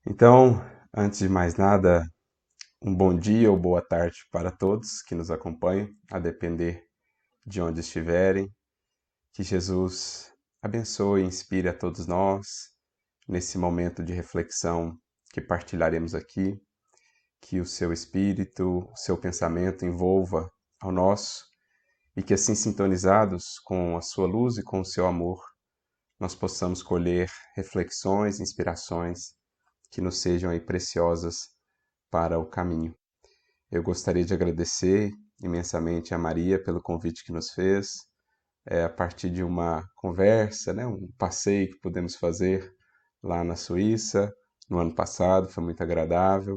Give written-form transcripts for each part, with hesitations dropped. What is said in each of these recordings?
Então, antes de mais nada, um bom dia ou boa tarde para todos que nos acompanham, a depender de onde estiverem. Que Jesus abençoe e inspire a todos nós nesse momento de reflexão que partilharemos aqui. Que o seu espírito, o seu pensamento envolva ao nosso e que assim sintonizados com a sua luz e com o seu amor, nós possamos colher reflexões, inspirações que nos sejam aí preciosas para o caminho. Eu gostaria de agradecer imensamente a Maria pelo convite que nos fez, a partir de uma conversa, né, um passeio que pudemos fazer lá na Suíça no ano passado, foi muito agradável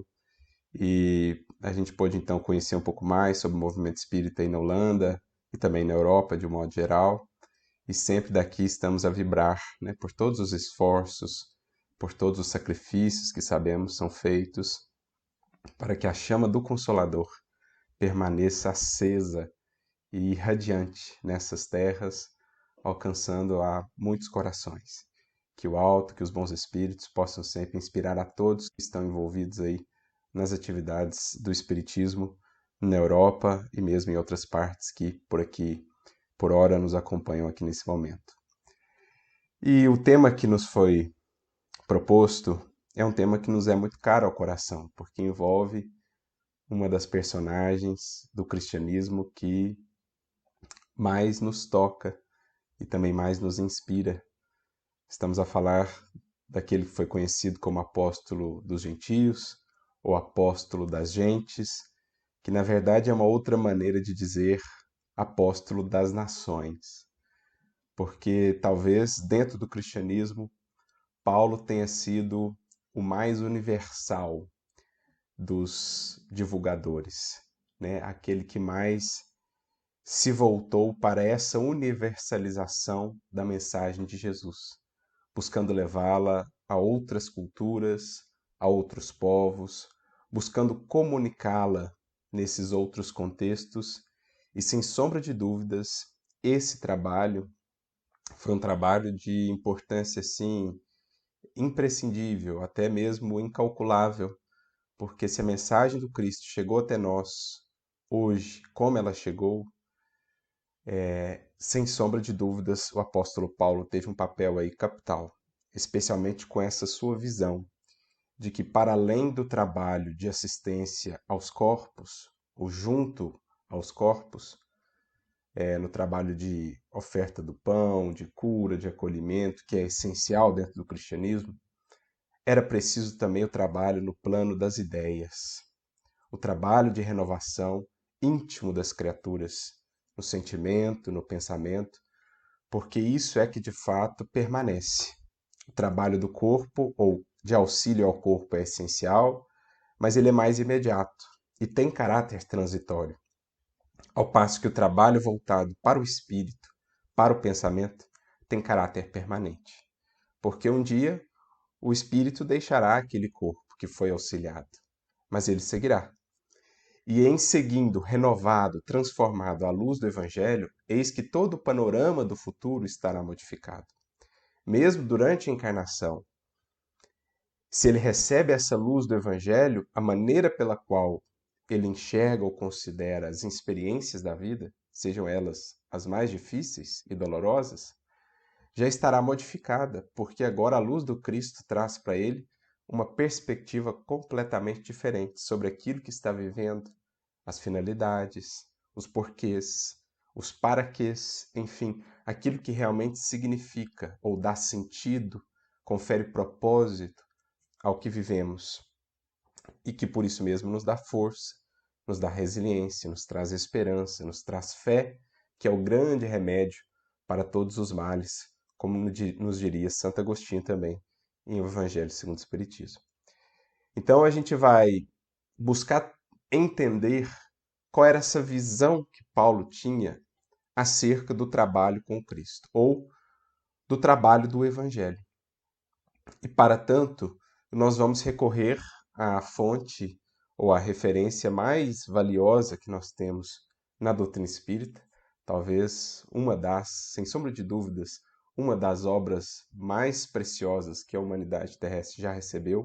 e a gente pôde então conhecer um pouco mais sobre o movimento espírita aí na Holanda e também na Europa de um modo geral. E sempre daqui estamos a vibrar, né, por todos os esforços, por todos os sacrifícios que sabemos são feitos para que a chama do Consolador permaneça acesa e radiante nessas terras, alcançando a muitos corações. Que o alto, que os bons espíritos possam sempre inspirar a todos que estão envolvidos aí nas atividades do espiritismo na Europa e mesmo em outras partes que por aqui, por hora, nos acompanham aqui nesse momento. E o tema que nos foi proposto é um tema que nos é muito caro ao coração, porque envolve uma das personagens do cristianismo que mais nos toca e também mais nos inspira. Estamos a falar daquele que foi conhecido como apóstolo dos gentios, ou apóstolo das gentes, que na verdade é uma outra maneira de dizer apóstolo das nações. Porque talvez dentro do cristianismo, Paulo tenha sido o mais universal dos divulgadores, né? Aquele que mais se voltou para essa universalização da mensagem de Jesus, buscando levá-la a outras culturas, a outros povos, buscando comunicá-la nesses outros contextos, e sem sombra de dúvidas, esse trabalho foi um trabalho de importância assim imprescindível, até mesmo incalculável, porque se a mensagem do Cristo chegou até nós hoje, como ela chegou, sem sombra de dúvidas, o apóstolo Paulo teve um papel aí capital, especialmente com essa sua visão de que para além do trabalho de assistência aos corpos, ou junto aos corpos, no trabalho de oferta do pão, de cura, de acolhimento, que é essencial dentro do cristianismo, era preciso também o trabalho no plano das ideias, o trabalho de renovação íntimo das criaturas, no sentimento, no pensamento, porque isso é que de fato permanece. O trabalho do corpo ou de auxílio ao corpo é essencial, mas ele é mais imediato e tem caráter transitório, ao passo que o trabalho voltado para o espírito, para o pensamento, tem caráter permanente. Porque um dia o espírito deixará aquele corpo que foi auxiliado, mas ele seguirá. E em seguindo, renovado, transformado à luz do Evangelho, eis que todo o panorama do futuro estará modificado. Mesmo durante a encarnação, se ele recebe essa luz do Evangelho, a maneira pela qual ele enxerga ou considera as experiências da vida, sejam elas as mais difíceis e dolorosas, já estará modificada, porque agora a luz do Cristo traz para ele uma perspectiva completamente diferente sobre aquilo que está vivendo, as finalidades, os porquês, os paraquês, enfim, aquilo que realmente significa ou dá sentido, confere propósito ao que vivemos e que por isso mesmo nos dá força, nos dá resiliência, nos traz esperança, nos traz fé, que é o grande remédio para todos os males, como nos diria Santo Agostinho também em O Evangelho segundo o Espiritismo. Então a gente vai buscar entender qual era essa visão que Paulo tinha acerca do trabalho com Cristo, ou do trabalho do Evangelho. E para tanto, nós vamos recorrer à fonte ou à referência mais valiosa que nós temos na doutrina espírita, talvez uma das, sem sombra de dúvidas, uma das obras mais preciosas que a humanidade terrestre já recebeu,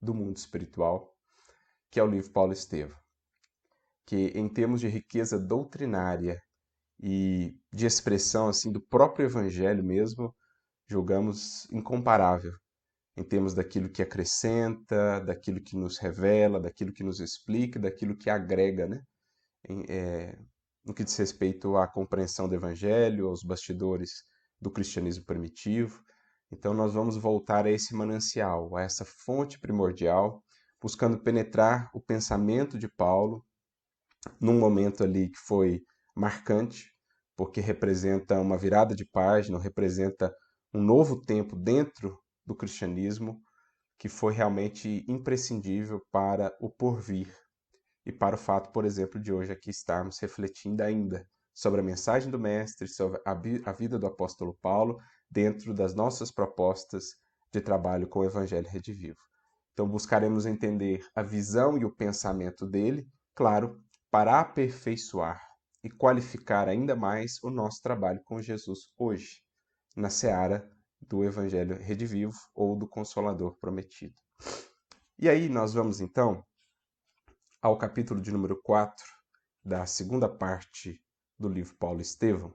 do mundo espiritual, que é o livro Paulo Estevão, que em termos de riqueza doutrinária e de expressão assim do próprio evangelho mesmo, julgamos incomparável em termos daquilo que acrescenta, daquilo que nos revela, daquilo que nos explica, daquilo que agrega, né? No que diz respeito à compreensão do Evangelho, aos bastidores do cristianismo primitivo. Então, nós vamos voltar a esse manancial, a essa fonte primordial, buscando penetrar o pensamento de Paulo num momento ali que foi marcante, porque representa uma virada de página, representa um novo tempo dentro do cristianismo que foi realmente imprescindível para o porvir e para o fato, por exemplo, de hoje aqui estarmos refletindo ainda sobre a mensagem do Mestre, sobre a vida do apóstolo Paulo, dentro das nossas propostas de trabalho com o Evangelho Redivivo. Então, buscaremos entender a visão e o pensamento dele, claro, para aperfeiçoar e qualificar ainda mais o nosso trabalho com Jesus hoje, na seara do Evangelho Redivivo ou do Consolador Prometido. E aí nós vamos então ao capítulo de número 4 da segunda parte do livro Paulo Estevão,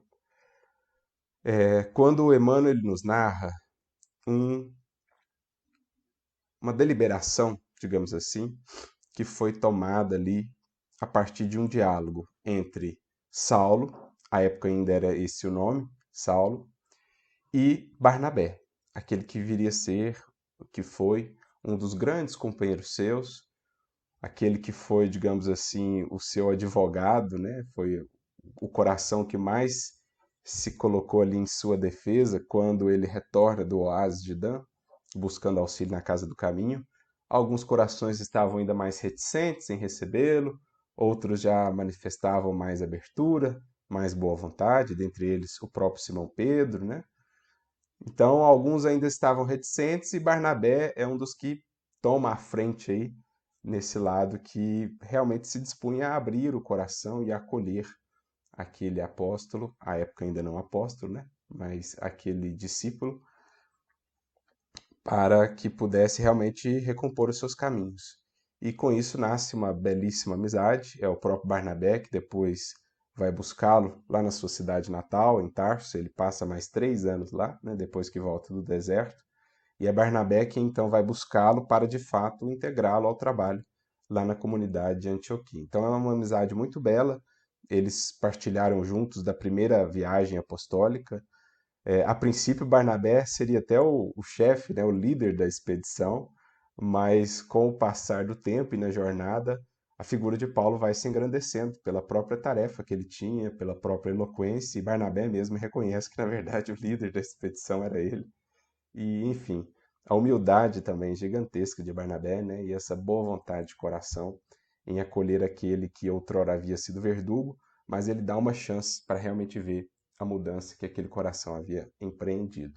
quando Emmanuel nos narra uma deliberação, digamos assim, que foi tomada ali a partir de um diálogo entre Saulo, à época ainda era esse o nome, Saulo, e Barnabé, aquele que viria a ser, que foi um dos grandes companheiros seus, aquele que foi, digamos assim, o seu advogado, né? Foi o coração que mais se colocou ali em sua defesa quando ele retorna do oásis de Dan, buscando auxílio na casa do caminho. Alguns corações estavam ainda mais reticentes em recebê-lo, outros já manifestavam mais abertura, mais boa vontade, dentre eles o próprio Simão Pedro, né? Então, alguns ainda estavam reticentes e Barnabé é um dos que toma a frente aí nesse lado que realmente se dispunha a abrir o coração e a acolher aquele apóstolo, à época ainda não apóstolo, né? Mas aquele discípulo, para que pudesse realmente recompor os seus caminhos. E com isso nasce uma belíssima amizade, é o próprio Barnabé que depois vai buscá-lo lá na sua cidade natal, em Tarso, ele passa mais 3 anos lá, né, depois que volta do deserto, e é Barnabé que então vai buscá-lo para de fato integrá-lo ao trabalho lá na comunidade de Antioquia. Então é uma amizade muito bela, eles partilharam juntos da primeira viagem apostólica. A princípio, Barnabé seria até o chefe, né, o líder da expedição, mas com o passar do tempo e na jornada, a figura de Paulo vai se engrandecendo pela própria tarefa que ele tinha, pela própria eloquência, e Barnabé mesmo reconhece que, na verdade, o líder da expedição era ele. E, enfim, a humildade também gigantesca de Barnabé, né, e essa boa vontade de coração em acolher aquele que outrora havia sido verdugo, mas ele dá uma chance para realmente ver a mudança que aquele coração havia empreendido.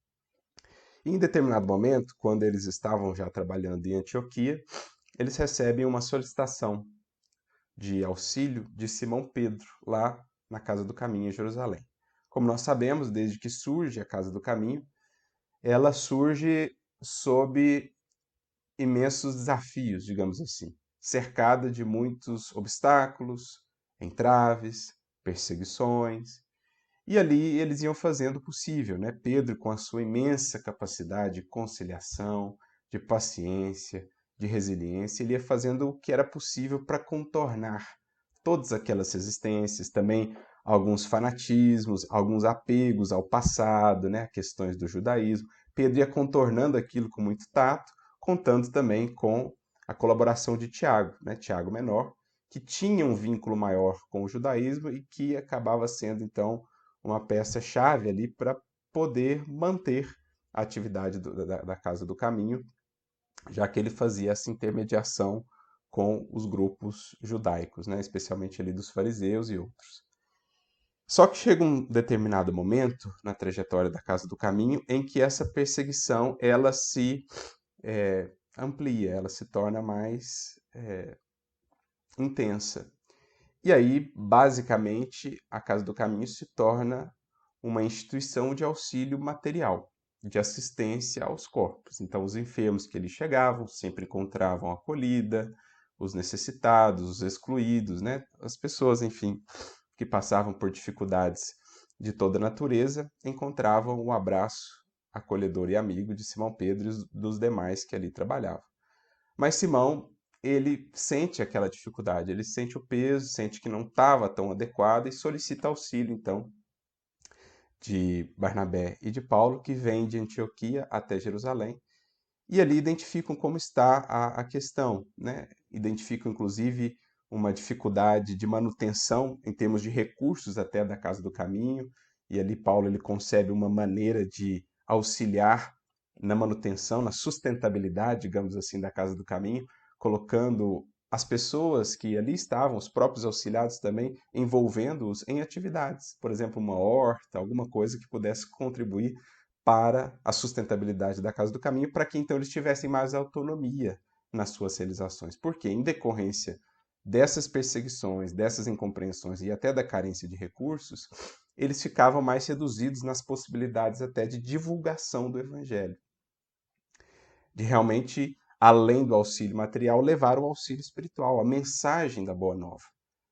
E em determinado momento, quando eles estavam já trabalhando em Antioquia, eles recebem uma solicitação de auxílio de Simão Pedro, lá na Casa do Caminho, em Jerusalém. Como nós sabemos, desde que surge a Casa do Caminho, ela surge sob imensos desafios, digamos assim, cercada de muitos obstáculos, entraves, perseguições. E ali eles iam fazendo o possível, né? Pedro, com a sua imensa capacidade de conciliação, de paciência, de resiliência, ele ia fazendo o que era possível para contornar todas aquelas resistências, também alguns fanatismos, alguns apegos ao passado, né? Questões do judaísmo. Pedro ia contornando aquilo com muito tato, contando também com a colaboração de Tiago, né? Tiago Menor, que tinha um vínculo maior com o judaísmo e que acabava sendo, então, uma peça-chave ali para poder manter a atividade da Casa do Caminho, já que ele fazia essa intermediação com os grupos judaicos, né, especialmente ali dos fariseus e outros. Só que chega um determinado momento na trajetória da Casa do Caminho em que essa perseguição ela se amplia, ela se torna mais intensa. E aí, basicamente, a Casa do Caminho se torna uma instituição de auxílio material. de assistência aos corpos. Então, os enfermos que ali chegavam sempre encontravam acolhida, os necessitados, os excluídos, né? As pessoas, enfim, que passavam por dificuldades de toda natureza, encontravam o abraço acolhedor e amigo de Simão Pedro e dos demais que ali trabalhavam. Mas Simão, ele sente aquela dificuldade, ele sente o peso, sente que não estava tão adequado e solicita auxílio, então, de Barnabé e de Paulo, que vêm de Antioquia até Jerusalém, e ali identificam como está a questão, né? Identificam, inclusive, uma dificuldade de manutenção em termos de recursos até da Casa do Caminho, e ali Paulo ele concebe uma maneira de auxiliar na manutenção, na sustentabilidade, digamos assim, da Casa do Caminho, colocando as pessoas que ali estavam, os próprios auxiliados também, envolvendo-os em atividades, por exemplo, uma horta, alguma coisa que pudesse contribuir para a sustentabilidade da Casa do Caminho, para que então eles tivessem mais autonomia nas suas realizações. Porque, em decorrência dessas perseguições, dessas incompreensões e até da carência de recursos, eles ficavam mais reduzidos nas possibilidades até de divulgação do Evangelho. De realmente, além do auxílio material, levar o auxílio espiritual, a mensagem da Boa Nova,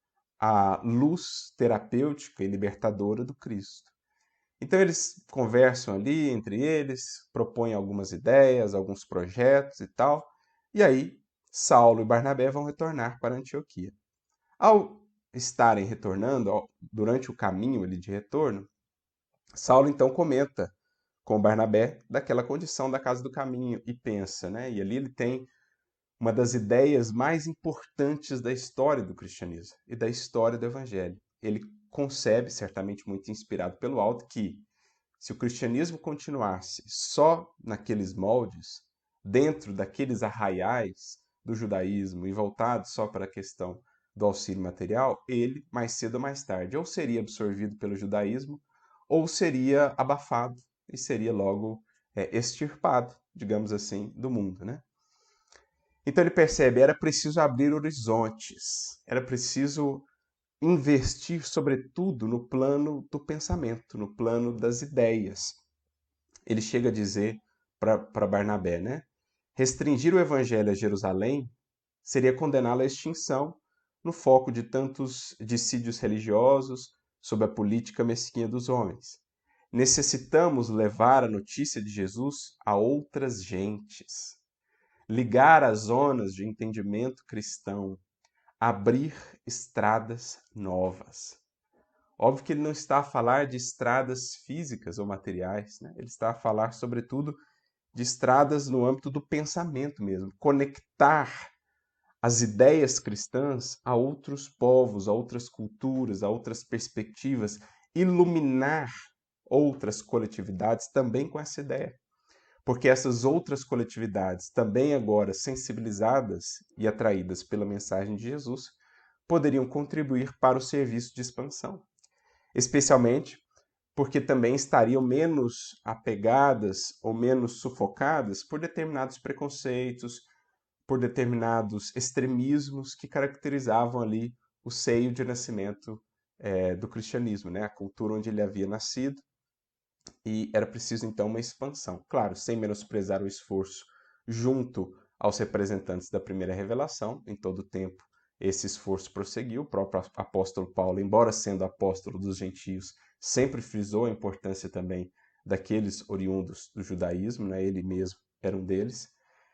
a luz terapêutica e libertadora do Cristo. Então eles conversam ali entre eles, propõem algumas ideias, alguns projetos e tal, e aí Saulo e Barnabé vão retornar para Antioquia. Ao estarem retornando, durante o caminho ali de retorno, Saulo então comenta com Barnabé daquela condição da Casa do Caminho e pensa, né? E ali ele tem uma das ideias mais importantes da história do cristianismo e da história do evangelho. Ele concebe, certamente muito inspirado pelo alto, que se o cristianismo continuasse só naqueles moldes, dentro daqueles arraiais do judaísmo e voltado só para a questão do auxílio material, ele, mais cedo ou mais tarde, ou seria absorvido pelo judaísmo, ou seria abafado e seria logo extirpado, digamos assim, do mundo, né? Então ele percebe, era preciso abrir horizontes, era preciso investir, sobretudo, no plano do pensamento, no plano das ideias. Ele chega a dizer para Barnabé, né? Restringir o evangelho a Jerusalém seria condená-lo à extinção no foco de tantos dissídios religiosos sob a política mesquinha dos homens. Necessitamos levar a notícia de Jesus a outras gentes, ligar as zonas de entendimento cristão, abrir estradas novas. Óbvio que ele não está a falar de estradas físicas ou materiais, né? Ele está a falar, sobretudo, de estradas no âmbito do pensamento mesmo. Conectar as ideias cristãs a outros povos, a outras culturas, a outras perspectivas. Iluminar outras coletividades também com essa ideia. Porque essas outras coletividades, também agora sensibilizadas e atraídas pela mensagem de Jesus, poderiam contribuir para o serviço de expansão. Especialmente porque também estariam menos apegadas ou menos sufocadas por determinados preconceitos, por determinados extremismos que caracterizavam ali o seio de nascimento do cristianismo, né? A cultura onde ele havia nascido, e era preciso então uma expansão. Claro, sem menosprezar o esforço junto aos representantes da primeira revelação, em todo o tempo esse esforço prosseguiu. O próprio apóstolo Paulo, embora sendo apóstolo dos gentios, sempre frisou a importância também daqueles oriundos do judaísmo, né? Ele mesmo era um deles.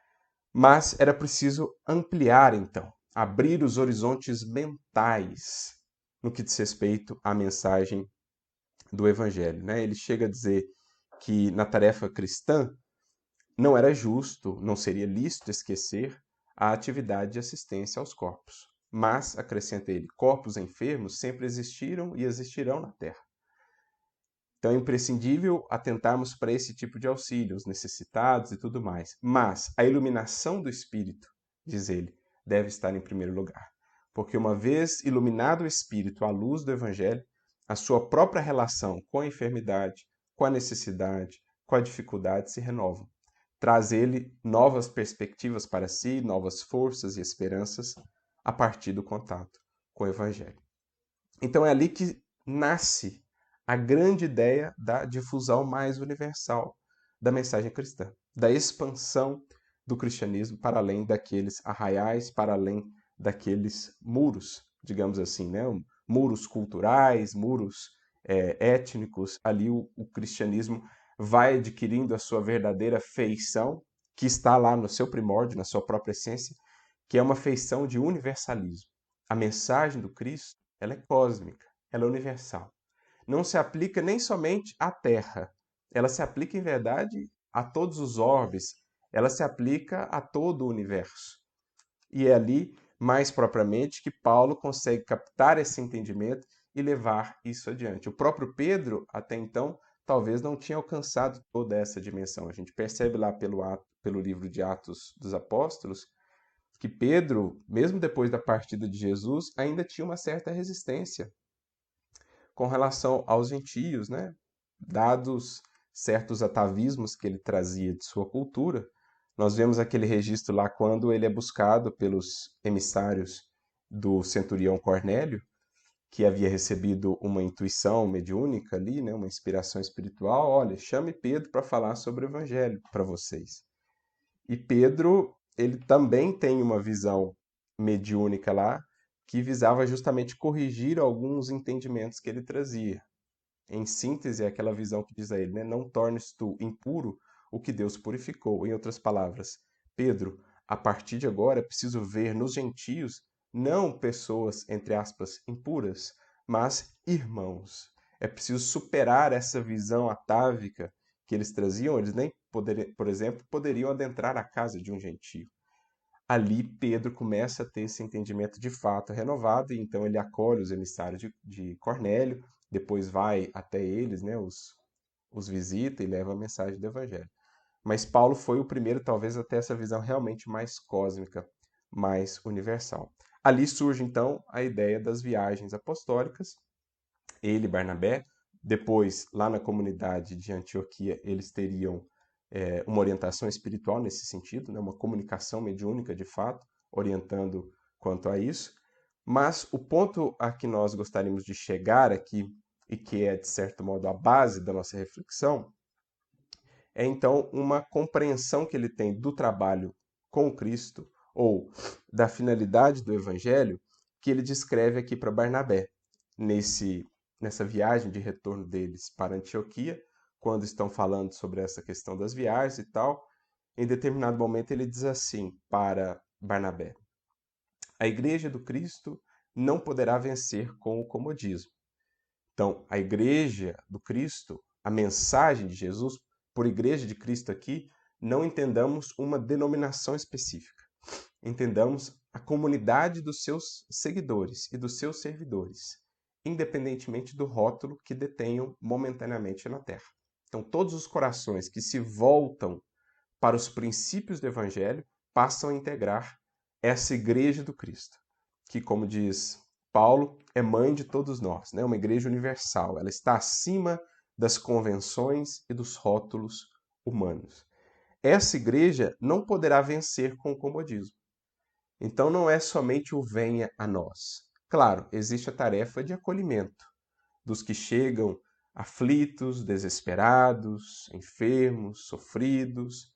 Mas era preciso ampliar então, abrir os horizontes mentais no que diz respeito à mensagem do Evangelho, né? Ele chega a dizer que na tarefa cristã não era justo, não seria lícito esquecer a atividade de assistência aos corpos. Mas, acrescenta ele, corpos enfermos sempre existiram e existirão na Terra. Então é imprescindível atentarmos para esse tipo de auxílio, os necessitados e tudo mais. Mas a iluminação do Espírito, diz ele, deve estar em primeiro lugar. Porque uma vez iluminado o Espírito à luz do Evangelho, a sua própria relação com a enfermidade, com a necessidade, com a dificuldade se renova. Traz ele novas perspectivas para si, novas forças e esperanças a partir do contato com o Evangelho. Então é ali que nasce a grande ideia da difusão mais universal, da mensagem cristã, da expansão do cristianismo para além daqueles arraiais, para além daqueles muros, digamos assim, né? Muros culturais, muros étnicos. Ali o cristianismo vai adquirindo a sua verdadeira feição, que está lá no seu primórdio, na sua própria essência, que é uma feição de universalismo. A mensagem do Cristo, ela é cósmica, ela é universal. Não se aplica nem somente à Terra, ela se aplica, em verdade, a todos os orbes, ela se aplica a todo o universo. E é ali, mais propriamente, que Paulo consegue captar esse entendimento e levar isso adiante. O próprio Pedro, até então, talvez não tinha alcançado toda essa dimensão. A gente percebe lá pelo livro de Atos dos Apóstolos que Pedro, mesmo depois da partida de Jesus, ainda tinha uma certa resistência com relação aos gentios, né? Dados certos atavismos que ele trazia de sua cultura. Nós vemos aquele registro lá quando ele é buscado pelos emissários do centurião Cornélio, que havia recebido uma intuição mediúnica ali, né, uma inspiração espiritual. Olha, chame Pedro para falar sobre o evangelho para vocês. E Pedro, ele também tem uma visão mediúnica lá, que visava justamente corrigir alguns entendimentos que ele trazia. Em síntese, é aquela visão que diz a ele, né? Não tornes tu impuro o que Deus purificou. Em outras palavras, Pedro, a partir de agora é preciso ver nos gentios não pessoas, entre aspas, impuras, mas irmãos. É preciso superar essa visão atávica que eles traziam. Eles nem, por exemplo, poderiam adentrar a casa de um gentio. Ali Pedro começa a ter esse entendimento de fato renovado, e então ele acolhe os emissários de Cornélio, depois vai até eles, né, os visita e leva a mensagem do evangelho. Mas Paulo foi o primeiro, talvez, a ter essa visão realmente mais cósmica, mais universal. Ali surge, então, a ideia das viagens apostólicas. Ele e Barnabé, depois, lá na comunidade de Antioquia, eles teriam uma orientação espiritual nesse sentido, né? Uma comunicação mediúnica, de fato, orientando quanto a isso. Mas o ponto a que nós gostaríamos de chegar aqui, e que é, de certo modo, a base da nossa reflexão, é então uma compreensão que ele tem do trabalho com Cristo, ou da finalidade do Evangelho, que ele descreve aqui para Barnabé, nessa viagem de retorno deles para Antioquia, quando estão falando sobre essa questão das viagens e tal. Em determinado momento ele diz assim para Barnabé: a igreja do Cristo não poderá vencer com o comodismo. Então, a igreja do Cristo, a mensagem de Jesus, por igreja de Cristo aqui, não entendamos uma denominação específica. Entendamos a comunidade dos seus seguidores e dos seus servidores, independentemente do rótulo que detenham momentaneamente na terra. Então, todos os corações que se voltam para os princípios do Evangelho passam a integrar essa igreja do Cristo, que, como diz Paulo, é mãe de todos nós, né? Uma igreja universal. Ela está acima das convenções e dos rótulos humanos. Essa igreja não poderá vencer com o comodismo. Então não é somente o venha a nós. Claro, existe a tarefa de acolhimento dos que chegam aflitos, desesperados, enfermos, sofridos,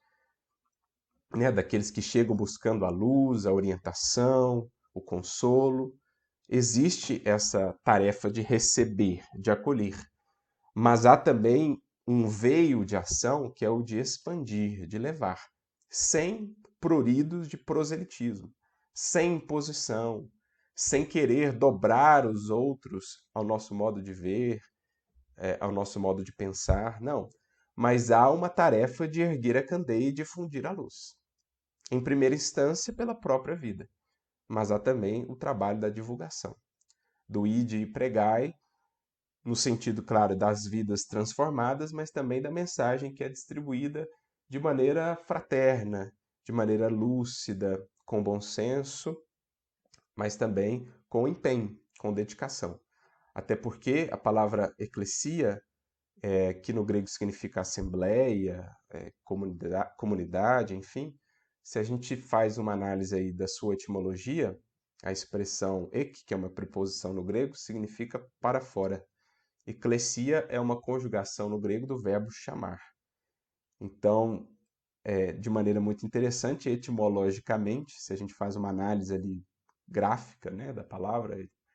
né? Daqueles que chegam buscando a luz, a orientação, o consolo. Existe essa tarefa de receber, de acolher, mas há também um veio de ação que é o de expandir, de levar, sem pruridos de proselitismo, sem imposição, sem querer dobrar os outros ao nosso modo de ver, ao nosso modo de pensar, não. Mas há uma tarefa de erguer a candeia e difundir a luz. Em primeira instância, pela própria vida, mas há também o trabalho da divulgação, do ide e pregai, no sentido, claro, das vidas transformadas, mas também da mensagem que é distribuída de maneira fraterna, de maneira lúcida, com bom senso, mas também com empenho, com dedicação. Até porque a palavra eclesia, que no grego significa assembleia, comunidade, enfim, se a gente faz uma análise aí da sua etimologia, a expressão ek, que é uma preposição no grego, significa para fora. Eclesia é uma conjugação no grego do verbo chamar. Então, de maneira muito interessante, etimologicamente, se a gente faz uma análise ali gráfica, né, da palavra,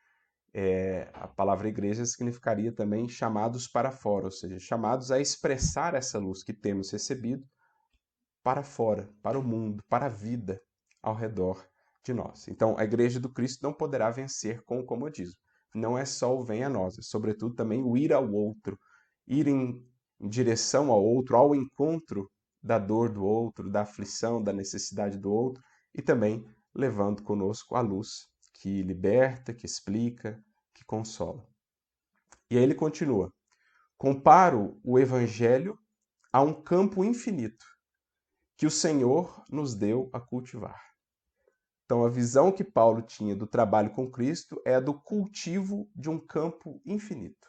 a palavra igreja significaria também chamados para fora, ou seja, chamados a expressar essa luz que temos recebido para fora, para o mundo, para a vida ao redor de nós. Então, a igreja do Cristo não poderá vencer com o comodismo. Não é só o vem a nós, é sobretudo também o ir ao outro, ir em direção ao outro, ao encontro da dor do outro, da aflição, da necessidade do outro, e também levando conosco a luz que liberta, que explica, que consola. E aí ele continua: comparo o evangelho a um campo infinito que o Senhor nos deu a cultivar. Então, a visão que Paulo tinha do trabalho com Cristo é a do cultivo de um campo infinito,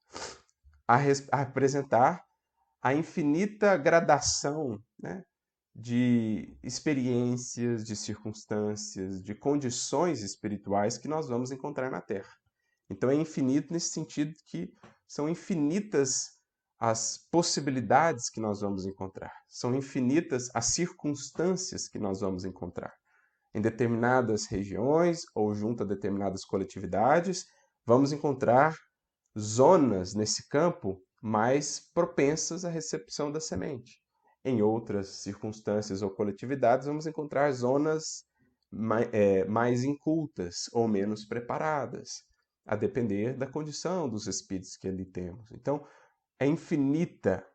a representar a infinita gradação, né, de experiências, de circunstâncias, de condições espirituais que nós vamos encontrar na Terra. Então, é infinito nesse sentido que são infinitas as possibilidades que nós vamos encontrar, são infinitas as circunstâncias que nós vamos encontrar. Em determinadas regiões ou junto a determinadas coletividades, vamos encontrar zonas nesse campo mais propensas à recepção da semente. Em outras circunstâncias ou coletividades, vamos encontrar zonas mais incultas ou menos preparadas, a depender da condição dos espíritos que ali temos. Então, é infinita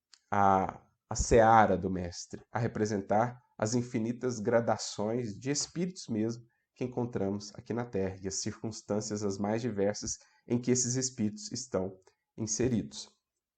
a seara do Mestre, a representar as infinitas gradações de espíritos mesmo que encontramos aqui na Terra e as circunstâncias as mais diversas em que esses espíritos estão inseridos.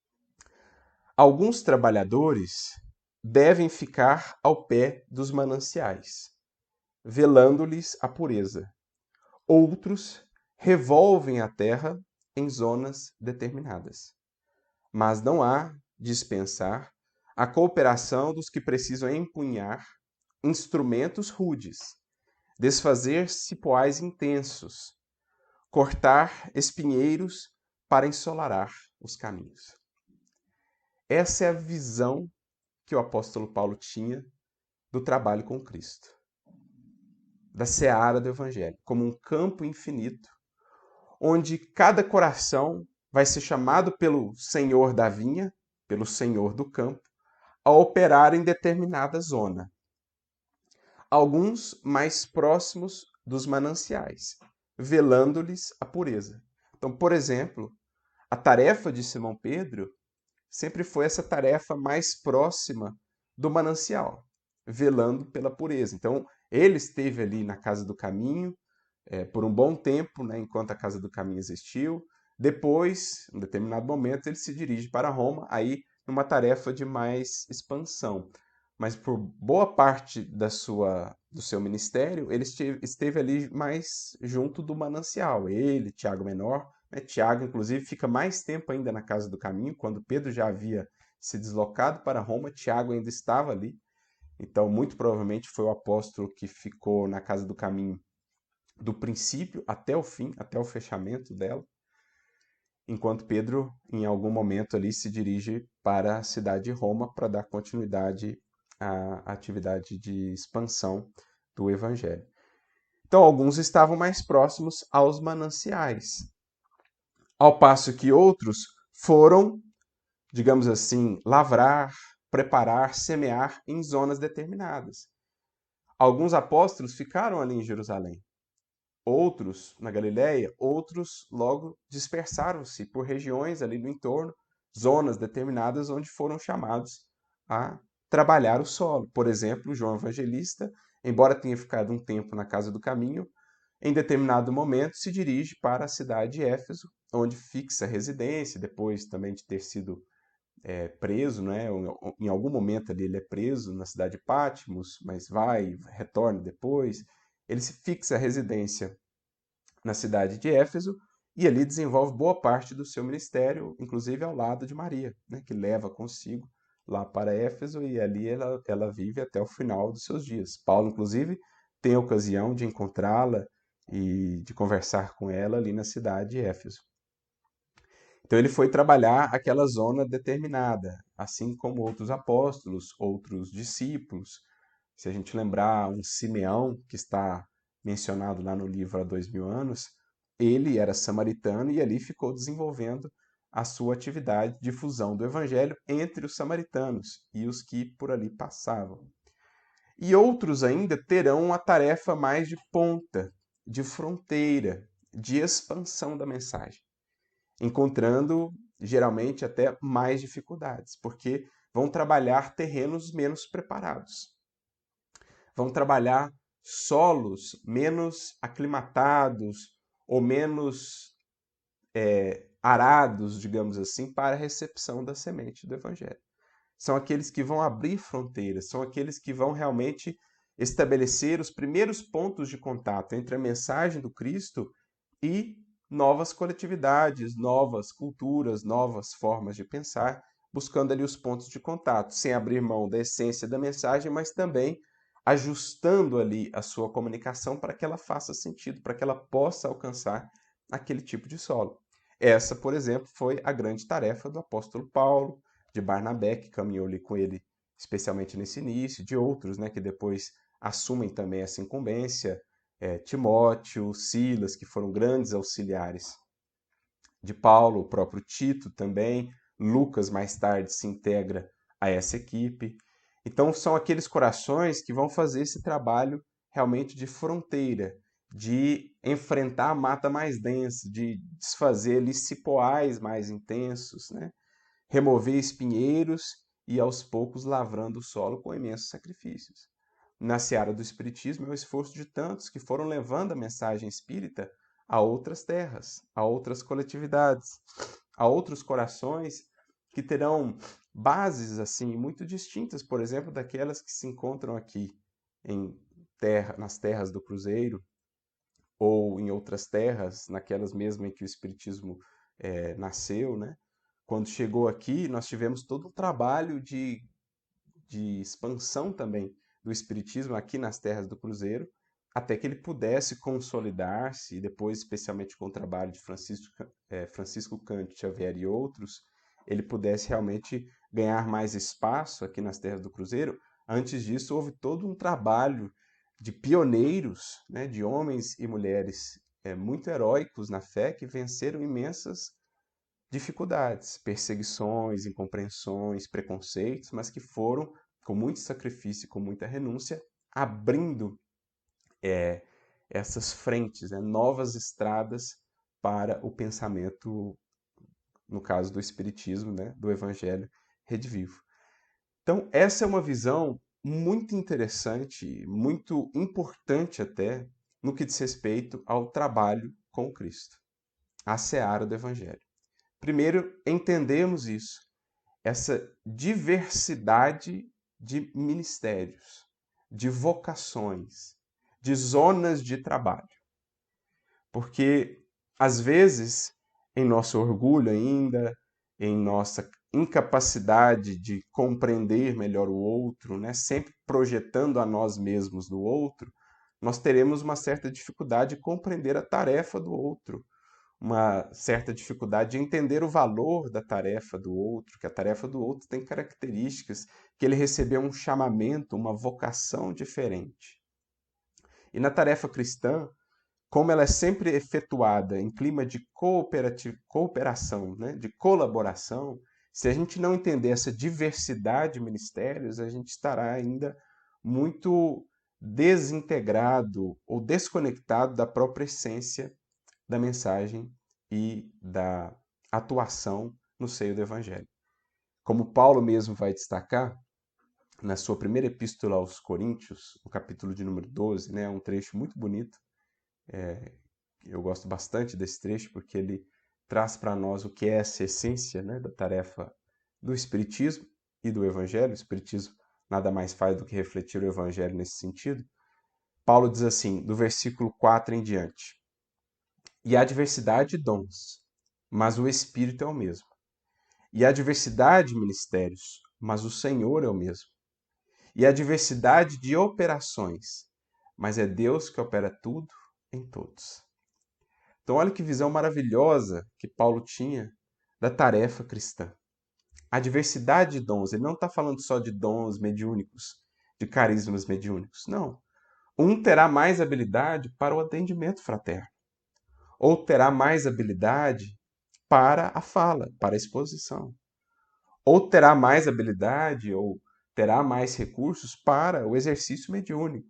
Alguns trabalhadores devem ficar ao pé dos mananciais, velando-lhes a pureza. Outros revolvem a terra em zonas determinadas. Mas não há dispensar a cooperação dos que precisam empunhar instrumentos rudes, desfazer cipoais intensos, cortar espinheiros para ensolarar os caminhos. Essa é a visão que o apóstolo Paulo tinha do trabalho com Cristo, da seara do Evangelho, como um campo infinito, onde cada coração vai ser chamado pelo Senhor da vinha, pelo Senhor do campo, a operar em determinada zona. Alguns mais próximos dos mananciais, velando-lhes a pureza. Então, por exemplo, a tarefa de Simão Pedro sempre foi essa tarefa mais próxima do manancial, velando pela pureza. Então, ele esteve ali na Casa do Caminho por um bom tempo, né, enquanto a Casa do Caminho existiu. Depois, em determinado momento, ele se dirige para Roma, aí numa tarefa de mais expansão. Mas por boa parte do seu ministério, ele esteve ali mais junto do manancial. Ele, Tiago Menor, né? Tiago, inclusive, fica mais tempo ainda na Casa do Caminho. Quando Pedro já havia se deslocado para Roma, Tiago ainda estava ali. Então, muito provavelmente foi o apóstolo que ficou na Casa do Caminho do princípio até o fim, até o fechamento dela, enquanto Pedro, em algum momento ali, se dirige para a cidade de Roma para dar continuidade à atividade de expansão do Evangelho. Então, alguns estavam mais próximos aos mananciais, ao passo que outros foram, digamos assim, lavrar, preparar, semear em zonas determinadas. Alguns apóstolos ficaram ali em Jerusalém, outros na Galiléia, outros logo dispersaram-se por regiões ali no entorno, zonas determinadas onde foram chamados a trabalhar o solo. Por exemplo, João Evangelista, embora tenha ficado um tempo na Casa do Caminho, em determinado momento se dirige para a cidade de Éfeso, onde fixa a residência, depois também de ter sido preso, né? Em algum momento ali ele é preso na cidade de Patmos, mas retorna depois. Ele se fixa a residência na cidade de Éfeso e ali desenvolve boa parte do seu ministério, inclusive ao lado de Maria, né? Que leva consigo lá para Éfeso e ali ela vive até o final dos seus dias. Paulo, inclusive, tem a ocasião de encontrá-la e de conversar com ela ali na cidade de Éfeso. Então ele foi trabalhar aquela zona determinada, assim como outros apóstolos, outros discípulos. Se a gente lembrar um Simeão, que está mencionado lá no livro há 2000 anos, ele era samaritano e ali ficou desenvolvendo a sua atividade de difusão do evangelho entre os samaritanos e os que por ali passavam. E outros ainda terão a tarefa mais de ponta, de fronteira, de expansão da mensagem, encontrando geralmente até mais dificuldades, porque vão trabalhar terrenos menos preparados, vão trabalhar solos menos aclimatados ou menos arados, digamos assim, para a recepção da semente do Evangelho. São aqueles que vão abrir fronteiras, são aqueles que vão realmente estabelecer os primeiros pontos de contato entre a mensagem do Cristo e novas coletividades, novas culturas, novas formas de pensar, buscando ali os pontos de contato, sem abrir mão da essência da mensagem, mas também ajustando ali a sua comunicação para que ela faça sentido, para que ela possa alcançar aquele tipo de solo. Essa, por exemplo, foi a grande tarefa do apóstolo Paulo, de Barnabé, que caminhou ali com ele, especialmente nesse início, de outros, né, que depois assumem também essa incumbência, Timóteo, Silas, que foram grandes auxiliares de Paulo, o próprio Tito também, Lucas mais tarde se integra a essa equipe. Então são aqueles corações que vão fazer esse trabalho realmente de fronteira, de enfrentar a mata mais densa, de desfazer ali cipoais mais intensos, né? Remover espinheiros e aos poucos lavrando o solo com imensos sacrifícios. Na seara do Espiritismo é o esforço de tantos que foram levando a mensagem espírita a outras terras, a outras coletividades, a outros corações que terão bases assim muito distintas, por exemplo, daquelas que se encontram aqui nas terras do Cruzeiro ou em outras terras, naquelas mesmo em que o Espiritismo nasceu, né? Quando chegou aqui, nós tivemos todo um trabalho de expansão também do Espiritismo aqui nas terras do Cruzeiro, até que ele pudesse consolidar-se, e depois, especialmente com o trabalho de Francisco Cândido Xavier e outros, ele pudesse realmente ganhar mais espaço aqui nas terras do Cruzeiro. Antes disso, houve todo um trabalho de pioneiros, né, de homens e mulheres muito heróicos na fé, que venceram imensas dificuldades, perseguições, incompreensões, preconceitos, mas que foram, com muito sacrifício e com muita renúncia, abrindo essas frentes, né, novas estradas para o pensamento, no caso do Espiritismo, né, do Evangelho Redivivo. Então, essa é uma visão muito interessante, muito importante até, no que diz respeito ao trabalho com Cristo, a seara do Evangelho. Primeiro, entendemos isso, essa diversidade de ministérios, de vocações, de zonas de trabalho. Porque, às vezes, em nosso orgulho ainda, em nossa incapacidade de compreender melhor o outro, né, sempre projetando a nós mesmos no outro, nós teremos uma certa dificuldade de compreender a tarefa do outro, uma certa dificuldade de entender o valor da tarefa do outro, que a tarefa do outro tem características, que ele recebeu um chamamento, uma vocação diferente. E na tarefa cristã, como ela é sempre efetuada em clima de cooperação, né, de colaboração, se a gente não entender essa diversidade de ministérios, a gente estará ainda muito desintegrado ou desconectado da própria essência da mensagem e da atuação no seio do Evangelho. Como Paulo mesmo vai destacar, na sua primeira epístola aos Coríntios, no capítulo de número 12, né, um trecho muito bonito. Eu gosto bastante desse trecho porque ele traz para nós o que é essa essência, né, da tarefa do Espiritismo e do Evangelho. O Espiritismo nada mais faz do que refletir o Evangelho nesse sentido. Paulo diz assim, do versículo 4 em diante: E há diversidade de dons, mas o Espírito é o mesmo. E há diversidade de ministérios, mas o Senhor é o mesmo. E há diversidade de operações, mas é Deus que opera tudo em todos. Então, olha que visão maravilhosa que Paulo tinha da tarefa cristã. A diversidade de dons, ele não está falando só de dons mediúnicos, de carismas mediúnicos, não. Um terá mais habilidade para o atendimento fraterno, ou terá mais habilidade para a fala, para a exposição, ou terá mais habilidade ou terá mais recursos para o exercício mediúnico,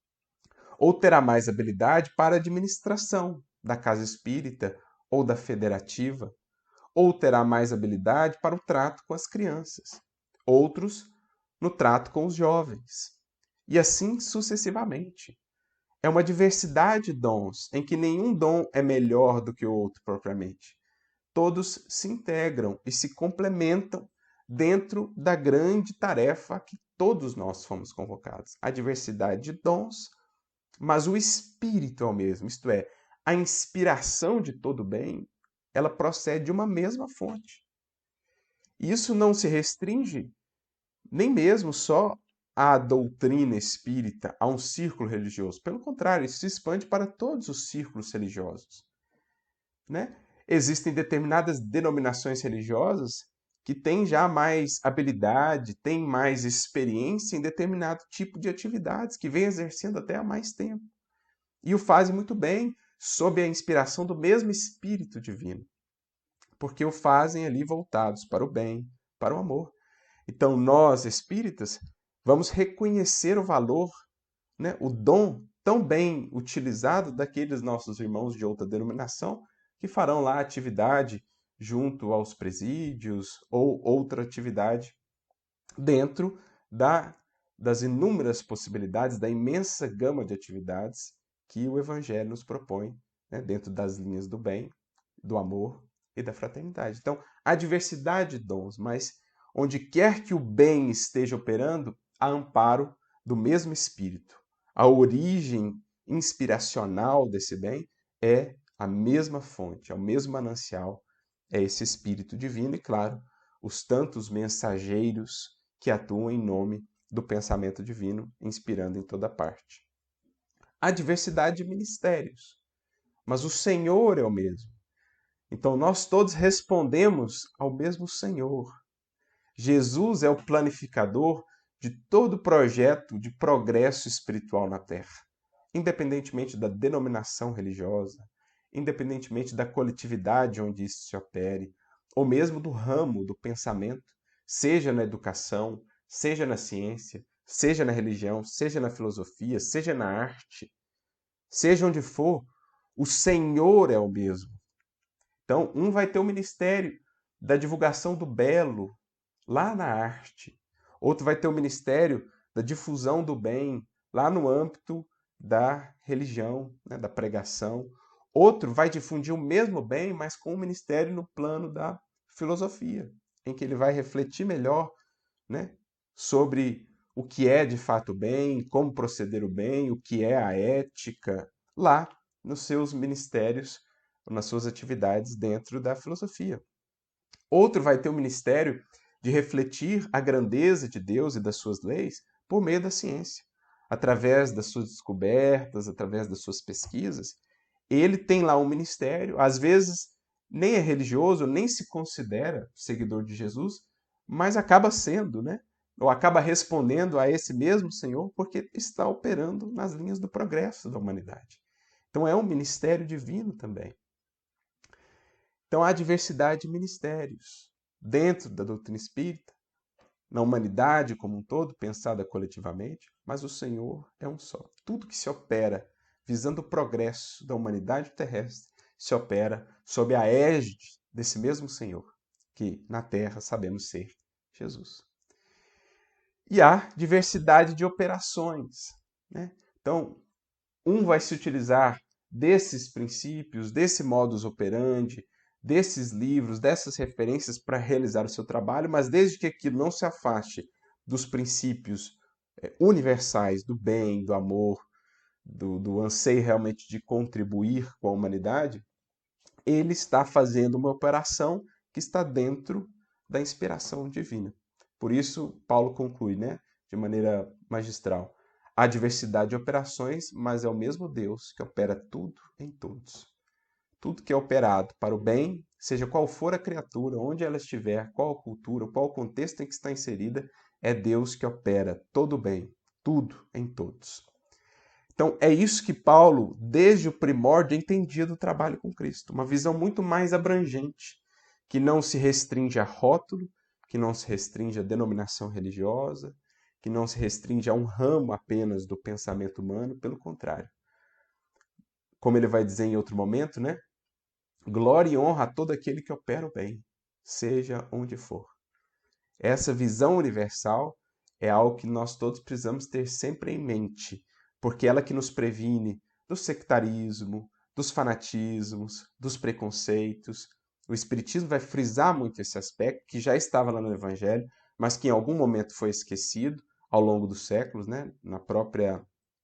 ou terá mais habilidade para a administração da casa espírita ou da federativa, ou terá mais habilidade para o trato com as crianças, outros no trato com os jovens, e assim sucessivamente. É uma diversidade de dons, em que nenhum dom é melhor do que o outro propriamente. Todos se integram e se complementam dentro da grande tarefa a que todos nós fomos convocados. A diversidade de dons, mas o espírito é o mesmo, isto é, a inspiração de todo bem, ela procede de uma mesma fonte. Isso não se restringe nem mesmo só à doutrina espírita, a um círculo religioso. Pelo contrário, isso se expande para todos os círculos religiosos, né? Existem determinadas denominações religiosas que têm já mais habilidade, têm mais experiência em determinado tipo de atividades, que vem exercendo até há mais tempo. E o fazem muito bem, sob a inspiração do mesmo Espírito Divino, porque o fazem ali voltados para o bem, para o amor. Então, nós, espíritas, vamos reconhecer o valor, né, o dom tão bem utilizado daqueles nossos irmãos de outra denominação que farão lá atividade junto aos presídios ou outra atividade dentro das inúmeras possibilidades, da imensa gama de atividades que o Evangelho nos propõe, né, dentro das linhas do bem, do amor e da fraternidade. Então, há diversidade de dons, mas onde quer que o bem esteja operando, há amparo do mesmo Espírito. A origem inspiracional desse bem é a mesma fonte, é o mesmo manancial, é esse Espírito Divino e, claro, os tantos mensageiros que atuam em nome do pensamento divino, inspirando em toda parte. Há diversidade de ministérios, mas o Senhor é o mesmo. Então nós todos respondemos ao mesmo Senhor. Jesus é o planificador de todo projeto de progresso espiritual na Terra, independentemente da denominação religiosa, independentemente da coletividade onde isso se opere, ou mesmo do ramo do pensamento, seja na educação, seja na ciência, seja na religião, seja na filosofia, seja na arte, seja onde for, o Senhor é o mesmo. Então, um vai ter o ministério da divulgação do belo lá na arte, outro vai ter o ministério da difusão do bem lá no âmbito da religião, né, da pregação. Outro vai difundir o mesmo bem, mas com o ministério no plano da filosofia, em que ele vai refletir melhor, né, sobre o que é de fato bem, como proceder o bem, o que é a ética, lá nos seus ministérios, nas suas atividades dentro da filosofia. Outro vai ter o ministério de refletir a grandeza de Deus e das suas leis por meio da ciência, através das suas descobertas, através das suas pesquisas. Ele tem lá um ministério, às vezes nem é religioso, nem se considera seguidor de Jesus, mas acaba sendo, né? Ou acaba respondendo a esse mesmo Senhor porque está operando nas linhas do progresso da humanidade. Então é um ministério divino também. Então há diversidade de ministérios dentro da doutrina espírita, na humanidade como um todo, pensada coletivamente, mas o Senhor é um só. Tudo que se opera visando o progresso da humanidade terrestre se opera sob a égide desse mesmo Senhor, que na Terra sabemos ser Jesus. E há diversidade de operações, né? Então, um vai se utilizar desses princípios, desse modus operandi, desses livros, dessas referências para realizar o seu trabalho, mas desde que aquilo não se afaste dos princípios universais do bem, do amor, do anseio realmente de contribuir com a humanidade, ele está fazendo uma operação que está dentro da inspiração divina. Por isso, Paulo conclui, né, de maneira magistral: há diversidade de operações, mas é o mesmo Deus que opera tudo em todos. Tudo que é operado para o bem, seja qual for a criatura, onde ela estiver, qual a cultura, qual o contexto em que está inserida, é Deus que opera todo o bem, tudo em todos. Então, é isso que Paulo, desde o primórdio, entendia do trabalho com Cristo. Uma visão muito mais abrangente, que não se restringe a rótulo, que não se restringe a denominação religiosa, que não se restringe a um ramo apenas do pensamento humano, pelo contrário. Como ele vai dizer em outro momento, né? Glória e honra a todo aquele que opera o bem, seja onde for. Essa visão universal é algo que nós todos precisamos ter sempre em mente, porque ela que nos previne do sectarismo, dos fanatismos, dos preconceitos. O Espiritismo vai frisar muito esse aspecto, que já estava lá no Evangelho, mas que em algum momento foi esquecido ao longo dos séculos, né? Na própria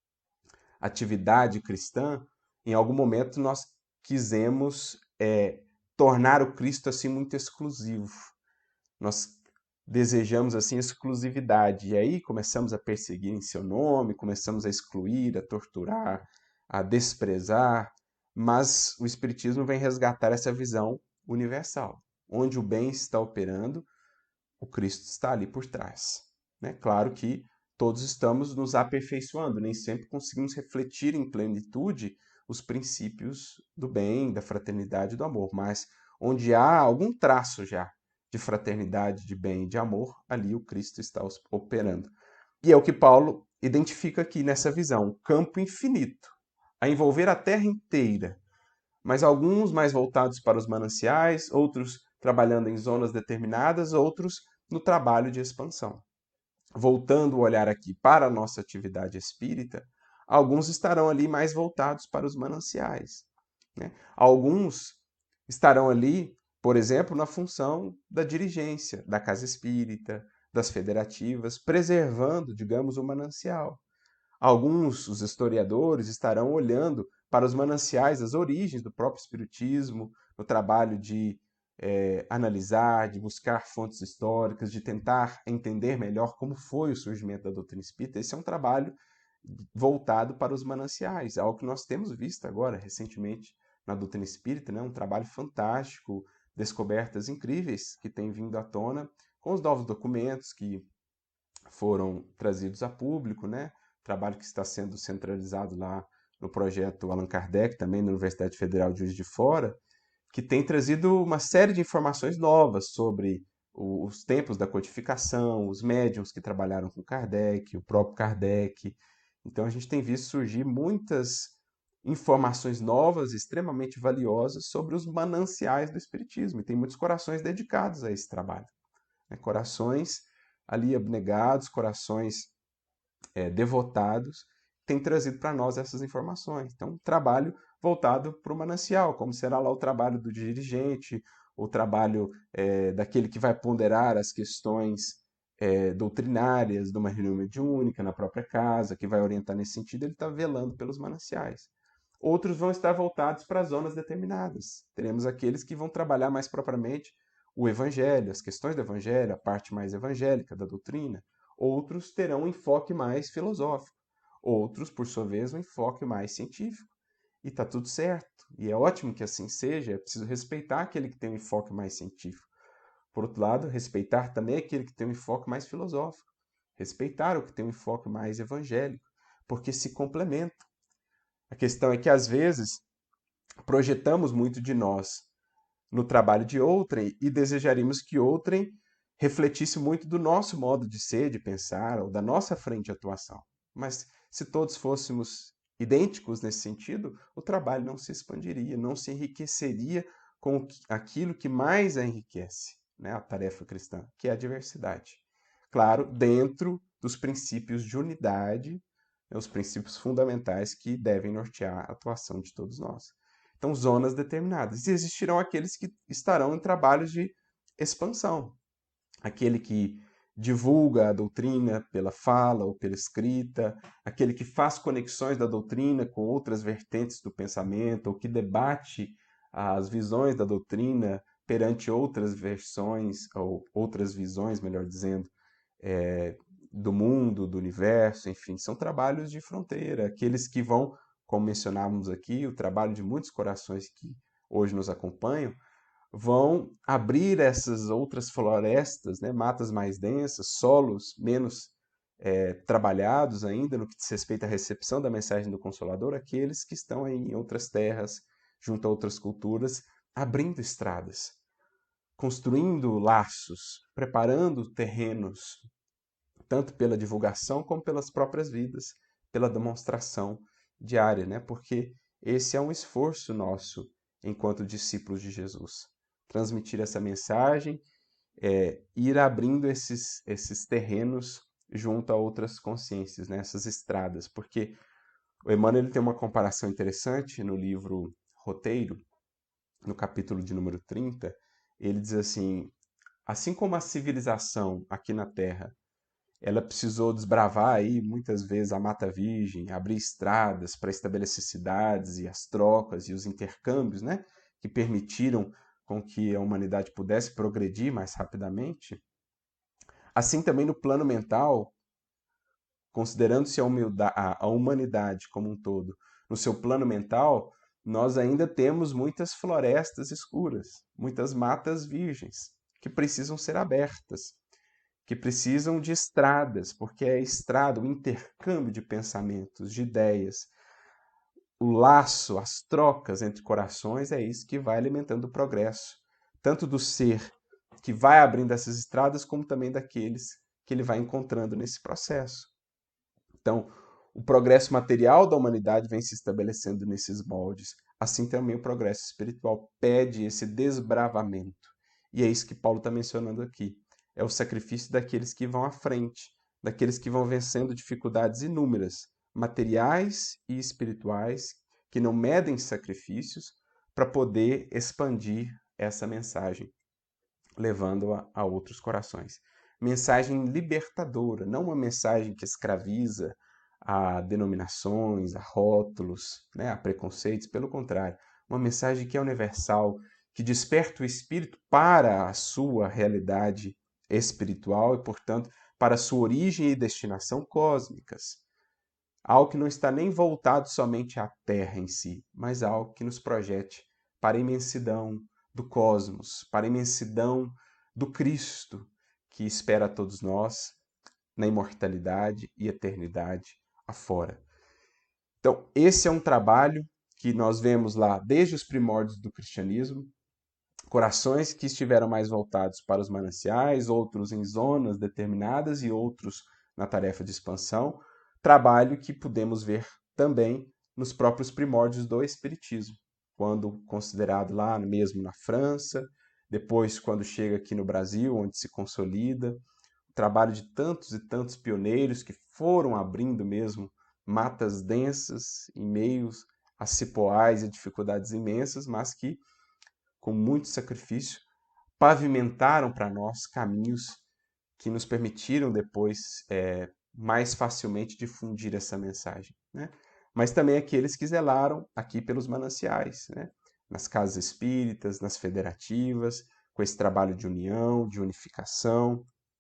atividade cristã, em algum momento nós quisemos tornar o Cristo assim muito exclusivo. Nós desejamos assim exclusividade e aí começamos a perseguir em seu nome, começamos a excluir, a torturar, a desprezar, mas o Espiritismo vem resgatar essa visão universal, onde o bem está operando, o Cristo está ali por trás. Né? Claro que todos estamos nos aperfeiçoando, nem sempre conseguimos refletir em plenitude os princípios do bem, da fraternidade e do amor, mas onde há algum traço já de fraternidade, de bem e de amor, ali o Cristo está operando. E é o que Paulo identifica aqui nessa visão, um campo infinito, a envolver a terra inteira, mas alguns mais voltados para os mananciais, outros trabalhando em zonas determinadas, outros no trabalho de expansão. Voltando o olhar aqui para a nossa atividade espírita, alguns estarão ali mais voltados para os mananciais. Né? Alguns estarão ali, por exemplo, na função da dirigência da casa espírita, das federativas, preservando, digamos, o manancial. Alguns, os historiadores, estarão olhando para os mananciais, as origens do próprio espiritismo, no trabalho de analisar, de buscar fontes históricas, de tentar entender melhor como foi o surgimento da doutrina espírita. Esse é um trabalho voltado para os mananciais, algo que nós temos visto agora, recentemente, na doutrina espírita, né? Um trabalho fantástico, descobertas incríveis que têm vindo à tona com os novos documentos que foram trazidos a público, né? Trabalho que está sendo centralizado lá no projeto Allan Kardec, também na Universidade Federal de Juiz de Fora, que tem trazido uma série de informações novas sobre os tempos da codificação, os médiuns que trabalharam com Kardec, o próprio Kardec. Então a gente tem visto surgir muitas informações novas, extremamente valiosas, sobre os mananciais do Espiritismo. E tem muitos corações dedicados a esse trabalho. Né? Corações ali abnegados, corações devotados, têm trazido para nós essas informações. Então, um trabalho voltado para o manancial, como será lá o trabalho do dirigente, o trabalho daquele que vai ponderar as questões doutrinárias de uma reunião mediúnica na própria casa, que vai orientar nesse sentido, ele está velando pelos mananciais. Outros vão estar voltados para zonas determinadas. Teremos aqueles que vão trabalhar mais propriamente o evangelho, as questões do evangelho, a parte mais evangélica da doutrina. Outros terão um enfoque mais filosófico. Outros, por sua vez, um enfoque mais científico. E está tudo certo. E é ótimo que assim seja. É preciso respeitar aquele que tem um enfoque mais científico. Por outro lado, respeitar também aquele que tem um enfoque mais filosófico. Respeitar o que tem um enfoque mais evangélico. Porque se complementam. A questão é que, às vezes, projetamos muito de nós no trabalho de outrem e desejaríamos que outrem refletisse muito do nosso modo de ser, de pensar, ou da nossa frente de atuação. Mas se todos fôssemos idênticos nesse sentido, o trabalho não se expandiria, não se enriqueceria com aquilo que mais a enriquece, né? A tarefa cristã, que é a diversidade. Claro, dentro dos princípios de unidade, os princípios fundamentais que devem nortear a atuação de todos nós. Então, zonas determinadas. E existirão aqueles que estarão em trabalhos de expansão. Aquele que divulga a doutrina pela fala ou pela escrita, aquele que faz conexões da doutrina com outras vertentes do pensamento, ou que debate as visões da doutrina perante outras versões, ou outras visões, melhor dizendo, do mundo, do universo, enfim, são trabalhos de fronteira, aqueles que vão, como mencionávamos aqui, o trabalho de muitos corações que hoje nos acompanham, vão abrir essas outras florestas, né, matas mais densas, solos menos trabalhados ainda no que diz respeito à recepção da mensagem do Consolador, aqueles que estão aí em outras terras, junto a outras culturas, abrindo estradas, construindo laços, preparando terrenos, tanto pela divulgação como pelas próprias vidas, pela demonstração diária, né? Porque esse é um esforço nosso enquanto discípulos de Jesus. Transmitir essa mensagem, ir abrindo esses terrenos junto a outras consciências, né? Essas estradas. Porque o Emmanuel ele tem uma comparação interessante no livro Roteiro, no capítulo de número 30, ele diz assim como a civilização aqui na Terra ela precisou desbravar aí muitas vezes a Mata Virgem, abrir estradas para estabelecer cidades e as trocas e os intercâmbios, né, que permitiram com que a humanidade pudesse progredir mais rapidamente. Assim também no plano mental, considerando-se a humanidade como um todo, no seu plano mental, nós ainda temos muitas florestas escuras, muitas matas virgens que precisam ser abertas, que precisam de estradas, porque é a estrada, o intercâmbio de pensamentos, de ideias, o laço, as trocas entre corações, é isso que vai alimentando o progresso, tanto do ser que vai abrindo essas estradas, como também daqueles que ele vai encontrando nesse processo. Então, o progresso material da humanidade vem se estabelecendo nesses moldes, assim também o progresso espiritual pede esse desbravamento. E é isso que Paulo está mencionando aqui. É o sacrifício daqueles que vão à frente, daqueles que vão vencendo dificuldades inúmeras, materiais e espirituais, que não medem sacrifícios para poder expandir essa mensagem, levando-a a outros corações. Mensagem libertadora, não uma mensagem que escraviza a denominações, a rótulos, né, a preconceitos, pelo contrário, uma mensagem que é universal, que desperta o espírito para a sua realidade espiritual e, portanto, para a sua origem e destinação cósmicas. Algo que não está nem voltado somente à Terra em si, mas algo que nos projete para a imensidão do cosmos, para a imensidão do Cristo, que espera a todos nós na imortalidade e eternidade afora. Então, esse é um trabalho que nós vemos lá desde os primórdios do cristianismo, corações que estiveram mais voltados para os mananciais, outros em zonas determinadas e outros na tarefa de expansão, trabalho que podemos ver também nos próprios primórdios do Espiritismo, quando considerado lá mesmo na França, depois quando chega aqui no Brasil, onde se consolida, o trabalho de tantos e tantos pioneiros que foram abrindo mesmo matas densas em meios a cipoais e dificuldades imensas, mas que com muito sacrifício, pavimentaram para nós caminhos que nos permitiram depois mais facilmente difundir essa mensagem. Né? Mas também aqueles que zelaram aqui pelos mananciais, né? Nas casas espíritas, nas federativas, com esse trabalho de união, de unificação,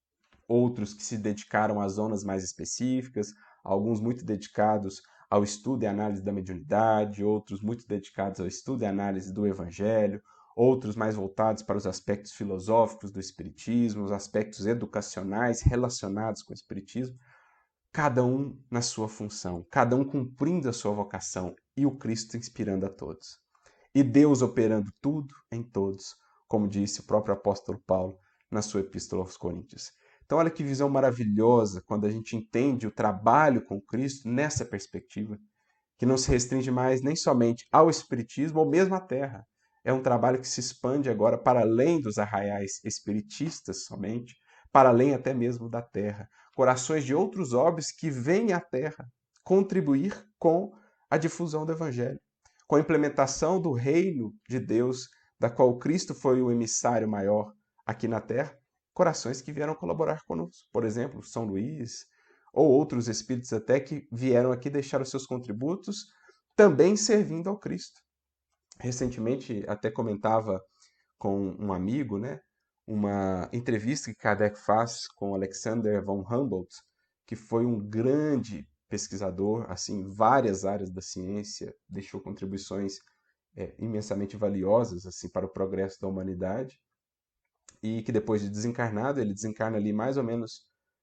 outros que se dedicaram a zonas mais específicas, alguns muito dedicados ao estudo e análise da mediunidade, outros muito dedicados ao estudo e análise do evangelho, outros mais voltados para os aspectos filosóficos do espiritismo, os aspectos educacionais relacionados com o espiritismo, cada um na sua função, cada um cumprindo a sua vocação e o Cristo inspirando a todos. E Deus operando tudo em todos, como disse o próprio apóstolo Paulo na sua epístola aos Coríntios. Então, olha que visão maravilhosa quando a gente entende o trabalho com Cristo nessa perspectiva, que não se restringe mais nem somente ao Espiritismo ou mesmo à Terra. É um trabalho que se expande agora para além dos arraiais espiritistas somente, para além até mesmo da Terra. Corações de outros orbes que vêm à Terra contribuir com a difusão do Evangelho, com a implementação do reino de Deus, da qual Cristo foi o emissário maior aqui na Terra, corações que vieram colaborar conosco. Por exemplo, São Luís, ou outros espíritos até que vieram aqui deixar os seus contributos, também servindo ao Cristo. Recentemente, até comentava com um amigo, né, uma entrevista que Kardec faz com Alexander von Humboldt, que foi um grande pesquisador, assim, em várias áreas da ciência, deixou contribuições imensamente valiosas assim para o progresso da humanidade, e que depois de desencarnado, ele desencarna ali mais ou menos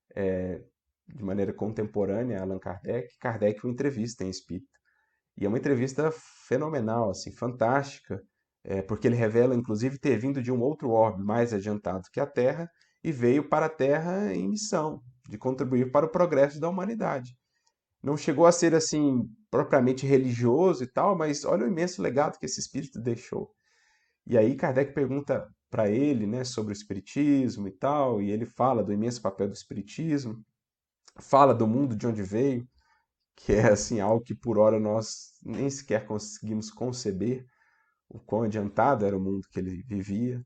de maneira contemporânea a Allan Kardec. Kardec o entrevista em espírito. E é uma entrevista fenomenal, assim, fantástica, porque ele revela, inclusive, ter vindo de um outro orbe mais adiantado que a Terra e veio para a Terra em missão, de contribuir para o progresso da humanidade. Não chegou a ser, assim, propriamente religioso e tal, mas olha o imenso legado que esse espírito deixou. E aí Kardec pergunta para ele, né, sobre o espiritismo e tal, e ele fala do imenso papel do espiritismo, fala do mundo de onde veio, que é assim algo que por hora nós nem sequer conseguimos conceber o quão adiantado era o mundo que ele vivia,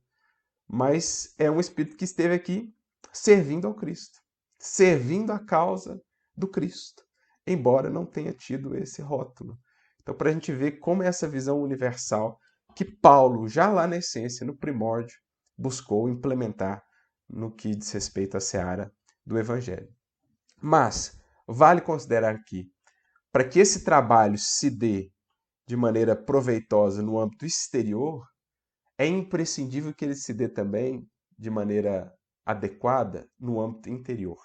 mas é um espírito que esteve aqui servindo ao Cristo, servindo a causa do Cristo, embora não tenha tido esse rótulo. Então, para a gente ver como é essa visão universal que Paulo, já lá na essência, no primórdio, buscou implementar no que diz respeito à seara do Evangelho. Mas vale considerar que, para que esse trabalho se dê de maneira proveitosa no âmbito exterior, é imprescindível que ele se dê também de maneira adequada no âmbito interior.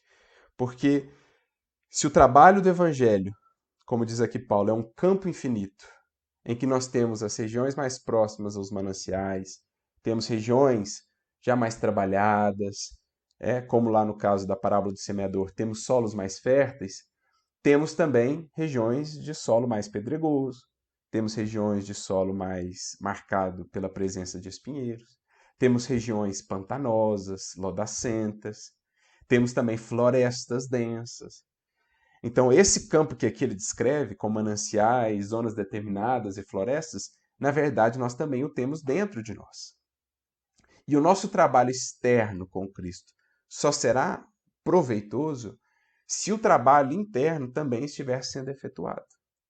Porque se o trabalho do Evangelho, como diz aqui Paulo, é um campo infinito, em que nós temos as regiões mais próximas aos mananciais, temos regiões já mais trabalhadas, como lá no caso da parábola do semeador, temos solos mais férteis, temos também regiões de solo mais pedregoso, temos regiões de solo mais marcado pela presença de espinheiros, temos regiões pantanosas, lodacentas, temos também florestas densas. Então, esse campo que aqui ele descreve, com mananciais, zonas determinadas e florestas, na verdade nós também o temos dentro de nós. E o nosso trabalho externo com Cristo só será proveitoso se o trabalho interno também estiver sendo efetuado.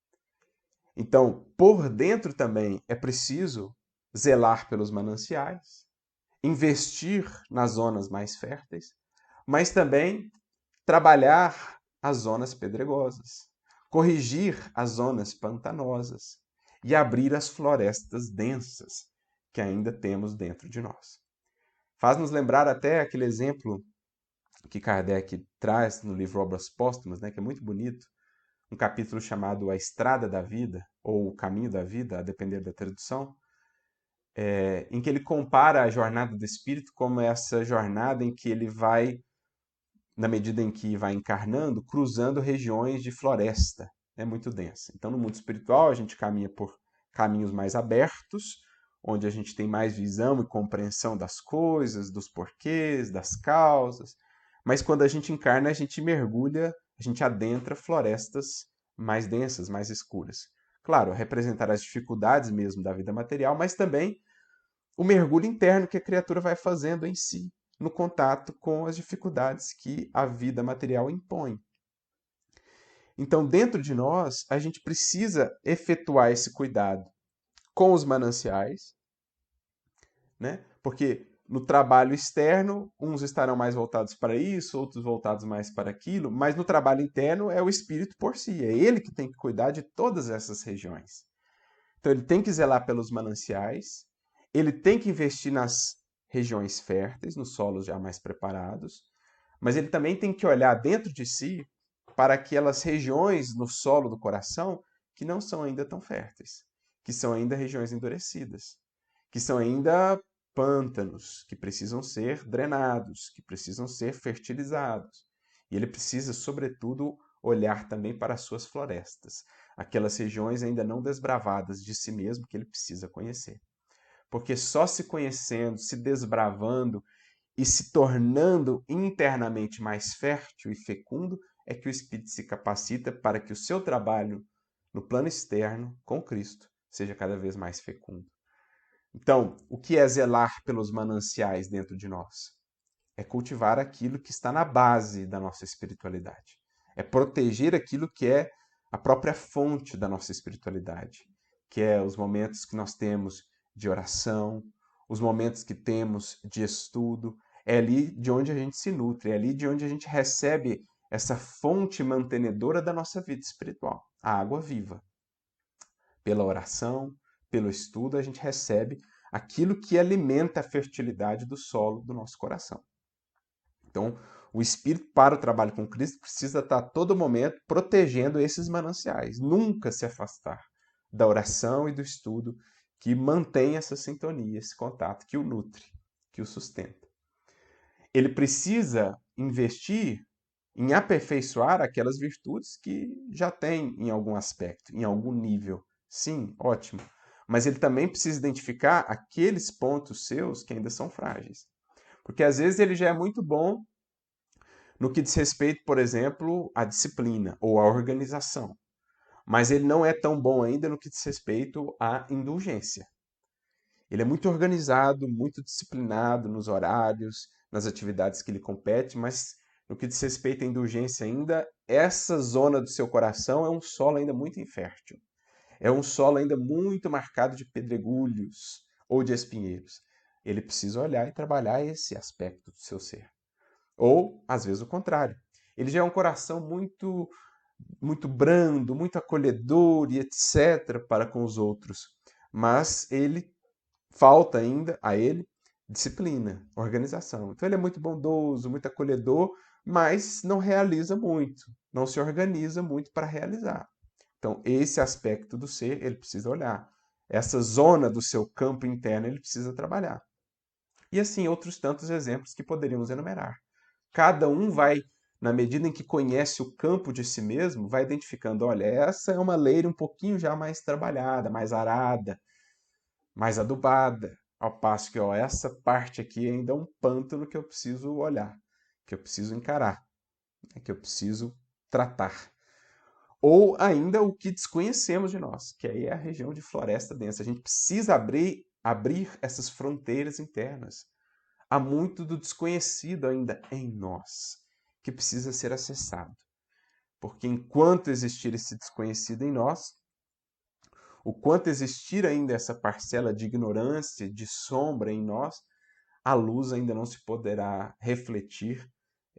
Então, por dentro também é preciso zelar pelos mananciais, investir nas zonas mais férteis, mas também trabalhar as zonas pedregosas, corrigir as zonas pantanosas e abrir as florestas densas que ainda temos dentro de nós. Faz-nos lembrar até aquele exemplo que Kardec traz no livro Obras Póstumas, né, que é muito bonito, um capítulo chamado A Estrada da Vida, ou O Caminho da Vida, a depender da tradução, em que ele compara a jornada do espírito como essa jornada em que ele vai, na medida em que vai encarnando, cruzando regiões de floresta, muito densa. Então, no mundo espiritual, a gente caminha por caminhos mais abertos, onde a gente tem mais visão e compreensão das coisas, dos porquês, das causas. Mas quando a gente encarna, a gente mergulha, a gente adentra florestas mais densas, mais escuras. Claro, representar as dificuldades mesmo da vida material, mas também o mergulho interno que a criatura vai fazendo em si, no contato com as dificuldades que a vida material impõe. Então, dentro de nós, a gente precisa efetuar esse cuidado com os mananciais, né? Porque no trabalho externo, uns estarão mais voltados para isso, outros voltados mais para aquilo, mas no trabalho interno é o espírito por si, é ele que tem que cuidar de todas essas regiões. Então ele tem que zelar pelos mananciais, ele tem que investir nas regiões férteis, nos solos já mais preparados, mas ele também tem que olhar dentro de si para aquelas regiões no solo do coração que não são ainda tão férteis, que são ainda regiões endurecidas, que são ainda pântanos, que precisam ser drenados, que precisam ser fertilizados. E ele precisa, sobretudo, olhar também para as suas florestas, aquelas regiões ainda não desbravadas de si mesmo que ele precisa conhecer. Porque só se conhecendo, se desbravando e se tornando internamente mais fértil e fecundo é que o espírito se capacita para que o seu trabalho no plano externo com Cristo seja cada vez mais fecundo. Então, o que é zelar pelos mananciais dentro de nós? É cultivar aquilo que está na base da nossa espiritualidade. É proteger aquilo que é a própria fonte da nossa espiritualidade, que é os momentos que nós temos de oração, os momentos que temos de estudo. É ali de onde a gente se nutre, é ali de onde a gente recebe essa fonte mantenedora da nossa vida espiritual, a água viva. Pela oração, pelo estudo, a gente recebe aquilo que alimenta a fertilidade do solo do nosso coração. Então, o espírito para o trabalho com Cristo precisa estar a todo momento protegendo esses mananciais, nunca se afastar da oração e do estudo que mantém essa sintonia, esse contato, que o nutre, que o sustenta. Ele precisa investir em aperfeiçoar aquelas virtudes que já tem em algum aspecto, em algum nível. Sim, ótimo. Mas ele também precisa identificar aqueles pontos seus que ainda são frágeis. Porque às vezes ele já é muito bom no que diz respeito, por exemplo, à disciplina ou à organização. Mas ele não é tão bom ainda no que diz respeito à indulgência. Ele é muito organizado, muito disciplinado nos horários, nas atividades que lhe compete, mas no que diz respeito à indulgência ainda, essa zona do seu coração é um solo ainda muito infértil. É um solo ainda muito marcado de pedregulhos ou de espinheiros. Ele precisa olhar e trabalhar esse aspecto do seu ser. Ou, às vezes, o contrário. Ele já é um coração muito brando, muito acolhedor e etc. para com os outros. Mas ele falta ainda a ele disciplina, organização. Então ele é muito bondoso, muito acolhedor, mas não realiza muito, não se organiza muito para realizar. Então esse aspecto do ser ele precisa olhar. Essa zona do seu campo interno ele precisa trabalhar. E assim outros tantos exemplos que poderíamos enumerar. Cada um vai, na medida em que conhece o campo de si mesmo, vai identificando, olha, essa é uma leira um pouquinho já mais trabalhada, mais arada, mais adubada, ao passo que essa parte aqui ainda é um pântano que eu preciso olhar, que eu preciso encarar, que eu preciso tratar. Ou ainda o que desconhecemos de nós, que aí é a região de floresta densa. A gente precisa abrir essas fronteiras internas. Há muito do desconhecido ainda em nós, que precisa ser acessado. Porque enquanto existir esse desconhecido em nós, o quanto existir ainda essa parcela de ignorância, de sombra em nós, a luz ainda não se poderá refletir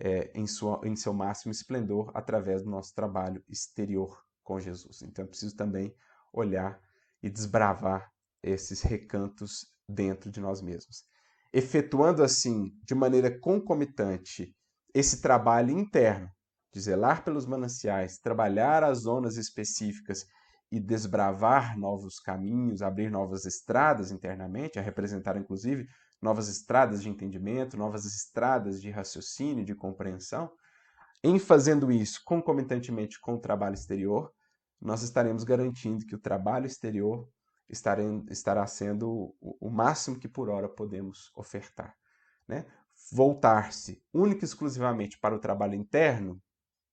em seu máximo esplendor através do nosso trabalho exterior com Jesus. Então é preciso também olhar e desbravar esses recantos dentro de nós mesmos. Efetuando assim, de maneira concomitante, esse trabalho interno, de zelar pelos mananciais, trabalhar as zonas específicas e desbravar novos caminhos, abrir novas estradas internamente, a representar inclusive novas estradas de entendimento, novas estradas de raciocínio, de compreensão. Em fazendo isso concomitantemente com o trabalho exterior, nós estaremos garantindo que o trabalho exterior estará sendo o máximo que por hora podemos ofertar. Né? Voltar-se única e exclusivamente para o trabalho interno,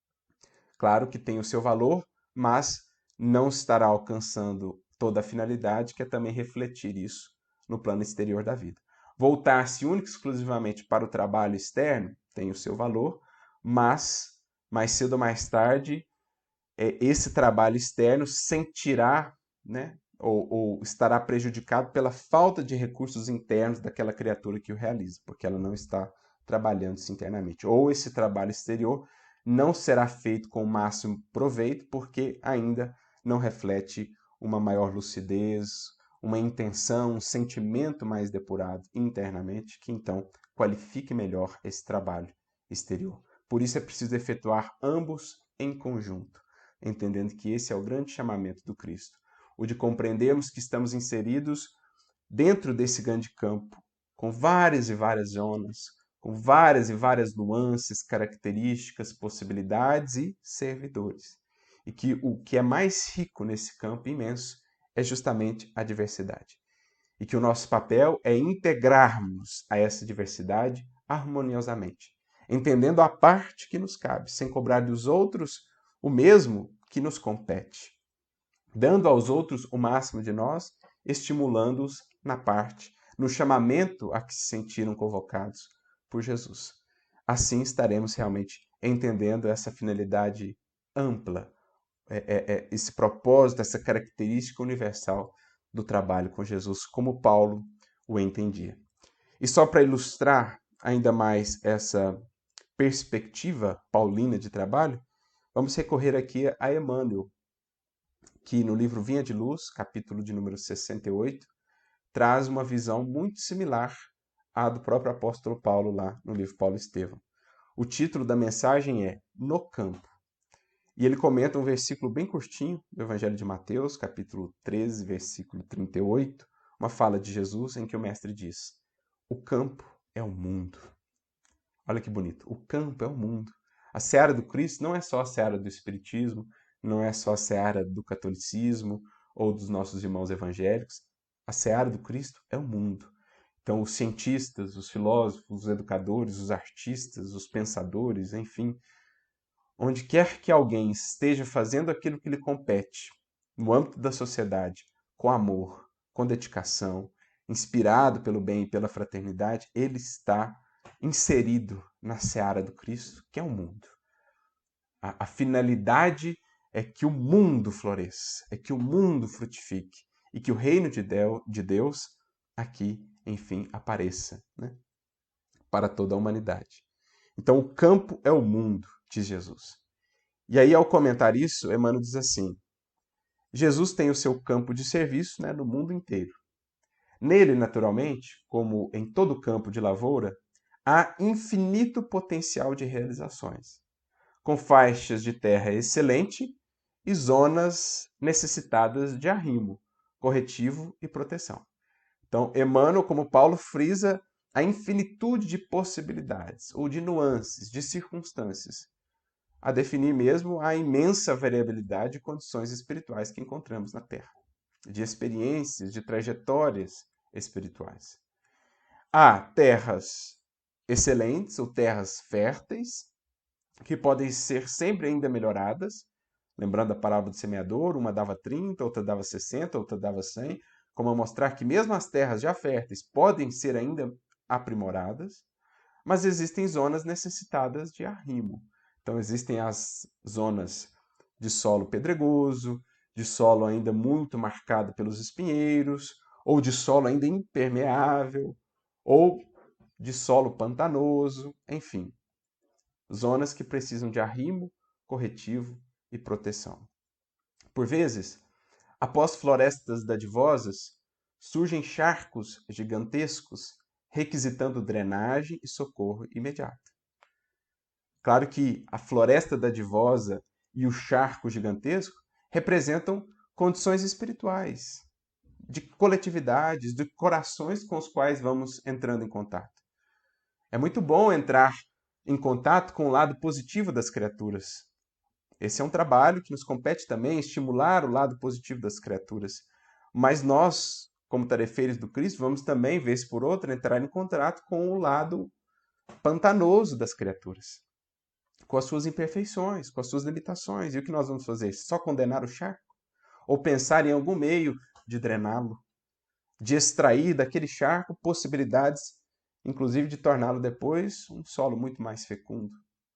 claro que tem o seu valor, mas não estará alcançando toda a finalidade, que é também refletir isso no plano exterior da vida. Voltar-se única e exclusivamente para o trabalho externo tem o seu valor, mas mais cedo ou mais tarde esse trabalho externo sentirá, né, ou estará prejudicado pela falta de recursos internos daquela criatura que o realiza, porque ela não está trabalhando-se internamente. Ou esse trabalho exterior não será feito com o máximo proveito, porque ainda não reflete uma maior lucidez, uma intenção, um sentimento mais depurado internamente, que então qualifique melhor esse trabalho exterior. Por isso é preciso efetuar ambos em conjunto, entendendo que esse é o grande chamamento do Cristo, o de compreendermos que estamos inseridos dentro desse grande campo, com várias e várias zonas, com várias e várias nuances, características, possibilidades e servidores. E que o que é mais rico nesse campo imenso é justamente a diversidade. E que o nosso papel é integrarmos a essa diversidade harmoniosamente, entendendo a parte que nos cabe, sem cobrar dos outros o mesmo que nos compete, dando aos outros o máximo de nós, estimulando-os na parte, no chamamento a que se sentiram convocados por Jesus. Assim estaremos realmente entendendo essa finalidade ampla, esse propósito, essa característica universal do trabalho com Jesus, como Paulo o entendia. E só para ilustrar ainda mais essa perspectiva paulina de trabalho, vamos recorrer aqui a Emmanuel, que no livro Vinha de Luz, capítulo de número 68, traz uma visão muito similar à do próprio apóstolo Paulo lá no livro Paulo e Estevão. O título da mensagem é No Campo. E ele comenta um versículo bem curtinho do Evangelho de Mateus, capítulo 13, versículo 38, uma fala de Jesus em que o mestre diz: o campo é o mundo. Olha que bonito. O campo é o mundo. A seara do Cristo não é só a seara do Espiritismo, não é só a seara do catolicismo ou dos nossos irmãos evangélicos. A seara do Cristo é o mundo. Então, os cientistas, os filósofos, os educadores, os artistas, os pensadores, enfim, onde quer que alguém esteja fazendo aquilo que lhe compete, no âmbito da sociedade, com amor, com dedicação, inspirado pelo bem e pela fraternidade, ele está inserido na seara do Cristo, que é o mundo. A finalidade é que o mundo floresça, é que o mundo frutifique e que o reino de Deus aqui, enfim, apareça, né, para toda a humanidade. Então, o campo é o mundo, diz Jesus. E aí, ao comentar isso, Emmanuel diz assim: Jesus tem o seu campo de serviço, né, no mundo inteiro. Nele, naturalmente, como em todo campo de lavoura, há infinito potencial de realizações, com faixas de terra excelente e zonas necessitadas de arrimo, corretivo e proteção. Então, Emmanuel, como Paulo, frisa a infinitude de possibilidades, ou de nuances, de circunstâncias, a definir mesmo a imensa variabilidade de condições espirituais que encontramos na Terra, de experiências, de trajetórias espirituais. Há terras excelentes ou terras férteis, que podem ser sempre ainda melhoradas, lembrando a parábola do semeador, uma dava 30, outra dava 60, outra dava 100, como a mostrar que mesmo as terras já férteis podem ser ainda aprimoradas, mas existem zonas necessitadas de arrimo. Então existem as zonas de solo pedregoso, de solo ainda muito marcado pelos espinheiros, ou de solo ainda impermeável, ou de solo pantanoso, enfim, zonas que precisam de arrimo, corretivo e proteção. Por vezes, após florestas dadivosas, surgem charcos gigantescos requisitando drenagem e socorro imediato. Claro que a floresta dadivosa e o charco gigantesco representam condições espirituais, de coletividades, de corações com os quais vamos entrando em contato. É muito bom entrar em contato com o lado positivo das criaturas. Esse é um trabalho que nos compete também, estimular o lado positivo das criaturas. Mas nós, como tarefeiros do Cristo, vamos também, vez por outra, entrar em contato com o lado pantanoso das criaturas, com as suas imperfeições, com as suas limitações. E o que nós vamos fazer? Só condenar o charco? Ou pensar em algum meio de drená-lo, de extrair daquele charco possibilidades, inclusive de torná-lo depois um solo muito mais fecundo?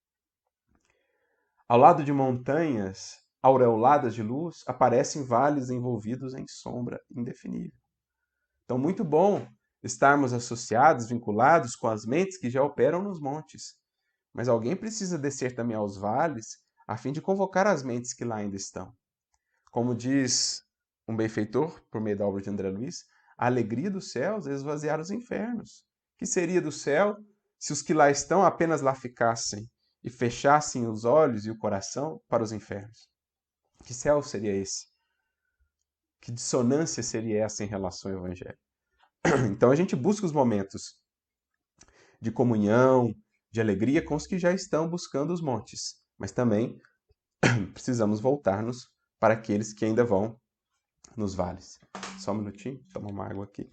Ao lado de montanhas aureoladas de luz, aparecem vales envolvidos em sombra indefinível. Então, muito bom estarmos associados, vinculados com as mentes que já operam nos montes. Mas alguém precisa descer também aos vales a fim de convocar as mentes que lá ainda estão. Como diz um benfeitor, por meio da obra de André Luiz, a alegria dos céus é esvaziar os infernos. Que seria do céu se os que lá estão apenas lá ficassem e fechassem os olhos e o coração para os infernos? Que céu seria esse? Que dissonância seria essa em relação ao Evangelho? Então a gente busca os momentos de comunhão, de alegria com os que já estão buscando os montes, mas também precisamos voltar-nos para aqueles que ainda vão nos vales. Só um minutinho, tomar uma água aqui.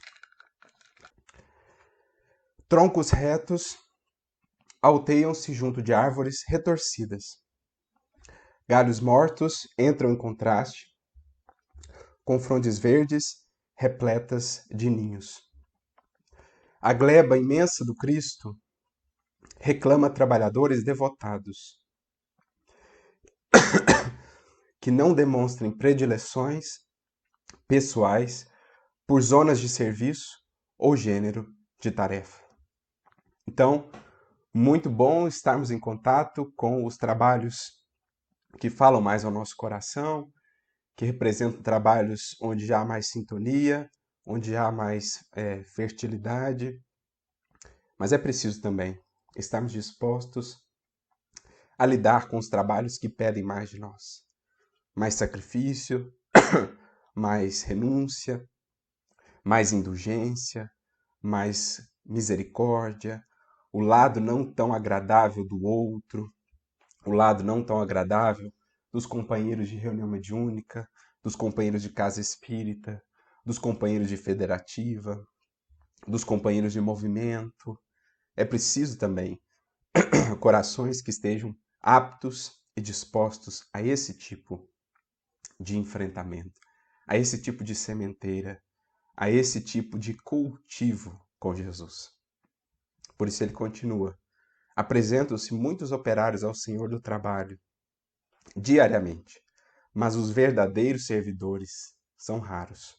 Troncos retos alteiam-se junto de árvores retorcidas. Galhos mortos entram em contraste com frondes verdes repletas de ninhos. A gleba imensa do Cristo reclama trabalhadores devotados, que não demonstrem predileções pessoais por zonas de serviço ou gênero de tarefa. Então, muito bom estarmos em contato com os trabalhos que falam mais ao nosso coração, que representam trabalhos onde há mais sintonia, onde há mais fertilidade, mas é preciso também estarmos dispostos a lidar com os trabalhos que pedem mais de nós. Mais sacrifício, mais renúncia, mais indulgência, mais misericórdia, o lado não tão agradável do outro, o lado não tão agradável dos companheiros de reunião mediúnica, dos companheiros de casa espírita, dos companheiros de federativa, dos companheiros de movimento. É preciso também corações que estejam aptos e dispostos a esse tipo de enfrentamento, a esse tipo de sementeira, a esse tipo de cultivo com Jesus. Por isso ele continua: apresentam-se muitos operários ao Senhor do trabalho diariamente, mas os verdadeiros servidores são raros.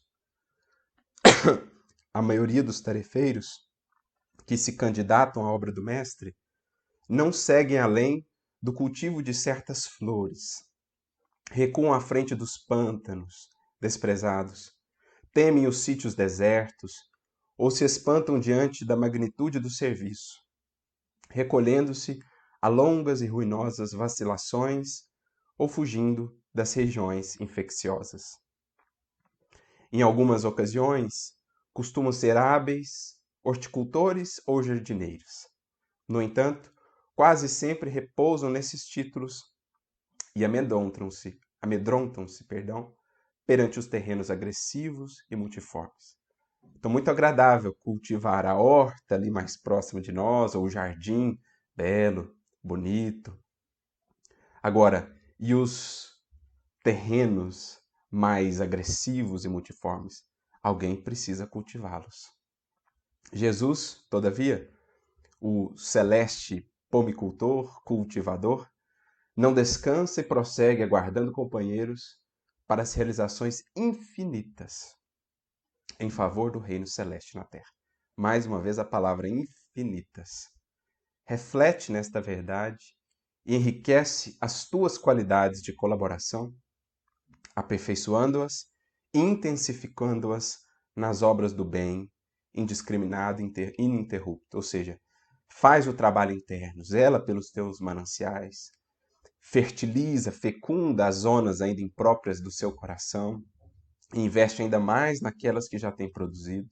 A maioria dos tarefeiros que se candidatam à obra do Mestre não seguem além do cultivo de certas flores, recuam à frente dos pântanos desprezados, temem os sítios desertos ou se espantam diante da magnitude do serviço, recolhendo-se a longas e ruinosas vacilações ou fugindo das regiões infecciosas. Em algumas ocasiões, costumam ser hábeis horticultores ou jardineiros. No entanto, quase sempre repousam nesses títulos e amedrontam-se, perante os terrenos agressivos e multiformes. Então, muito agradável cultivar a horta ali mais próxima de nós, ou o jardim belo, bonito. Agora, e os terrenos mais agressivos e multiformes? Alguém precisa cultivá-los. Jesus, todavia, o celeste pomicultor, cultivador, não descansa e prossegue aguardando companheiros para as realizações infinitas em favor do reino celeste na terra. Mais uma vez a palavra infinitas. Reflete nesta verdade e enriquece as tuas qualidades de colaboração, aperfeiçoando-as, intensificando-as nas obras do bem, indiscriminado e ininterrupto. Ou seja, faz o trabalho interno, zela pelos teus mananciais, fertiliza, fecunda as zonas ainda impróprias do seu coração, e investe ainda mais naquelas que já tem produzido.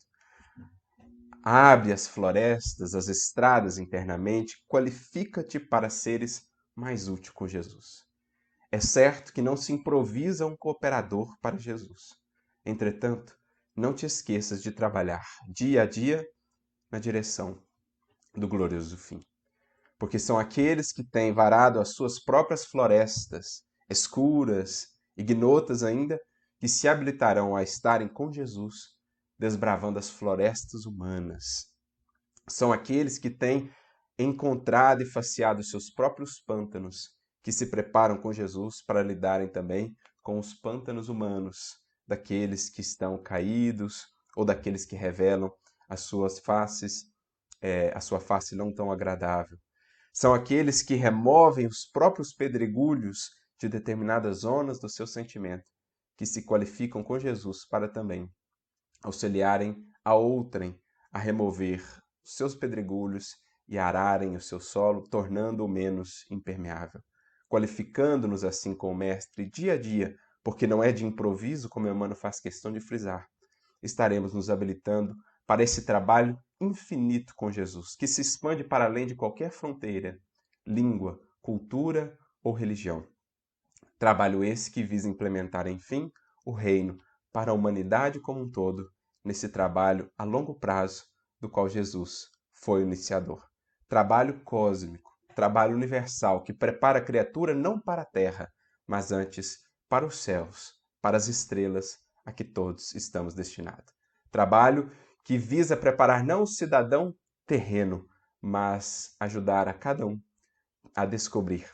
Abre as florestas, as estradas internamente, qualifica-te para seres mais útil com Jesus. É certo que não se improvisa um cooperador para Jesus. Entretanto, não te esqueças de trabalhar dia a dia na direção do glorioso fim. Porque são aqueles que têm varado as suas próprias florestas, escuras, ignotas ainda, que se habilitarão a estarem com Jesus, desbravando as florestas humanas. São aqueles que têm encontrado e faceado os seus próprios pântanos, que se preparam com Jesus para lidarem também com os pântanos humanos, daqueles que estão caídos ou daqueles que revelam as suas faces, a sua face não tão agradável. São aqueles que removem os próprios pedregulhos de determinadas zonas do seu sentimento, que se qualificam com Jesus para também auxiliarem a outrem a remover os seus pedregulhos e ararem o seu solo, tornando-o menos impermeável. Qualificando-nos assim com o Mestre dia a dia, porque não é de improviso, como Emmanuel faz questão de frisar, estaremos nos habilitando para esse trabalho infinito com Jesus, que se expande para além de qualquer fronteira, língua, cultura ou religião. Trabalho esse que visa implementar, enfim, o reino para a humanidade como um todo, nesse trabalho a longo prazo do qual Jesus foi o iniciador. Trabalho cósmico, trabalho universal, que prepara a criatura não para a terra, mas antes para os céus, para as estrelas a que todos estamos destinados. Trabalho que visa preparar não o cidadão terreno, mas ajudar a cada um a descobrir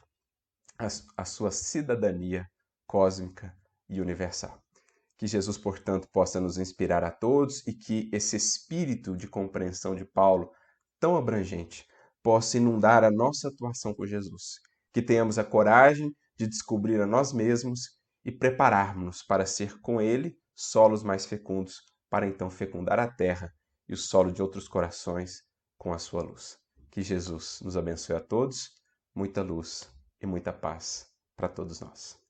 a sua cidadania cósmica e universal. Que Jesus, portanto, possa nos inspirar a todos e que esse espírito de compreensão de Paulo, tão abrangente, possa inundar a nossa atuação com Jesus. Que tenhamos a coragem de descobrir a nós mesmos e prepararmos-nos para ser com Ele solos mais fecundos, para então fecundar a terra e o solo de outros corações com a sua luz. Que Jesus nos abençoe a todos, muita luz e muita paz para todos nós.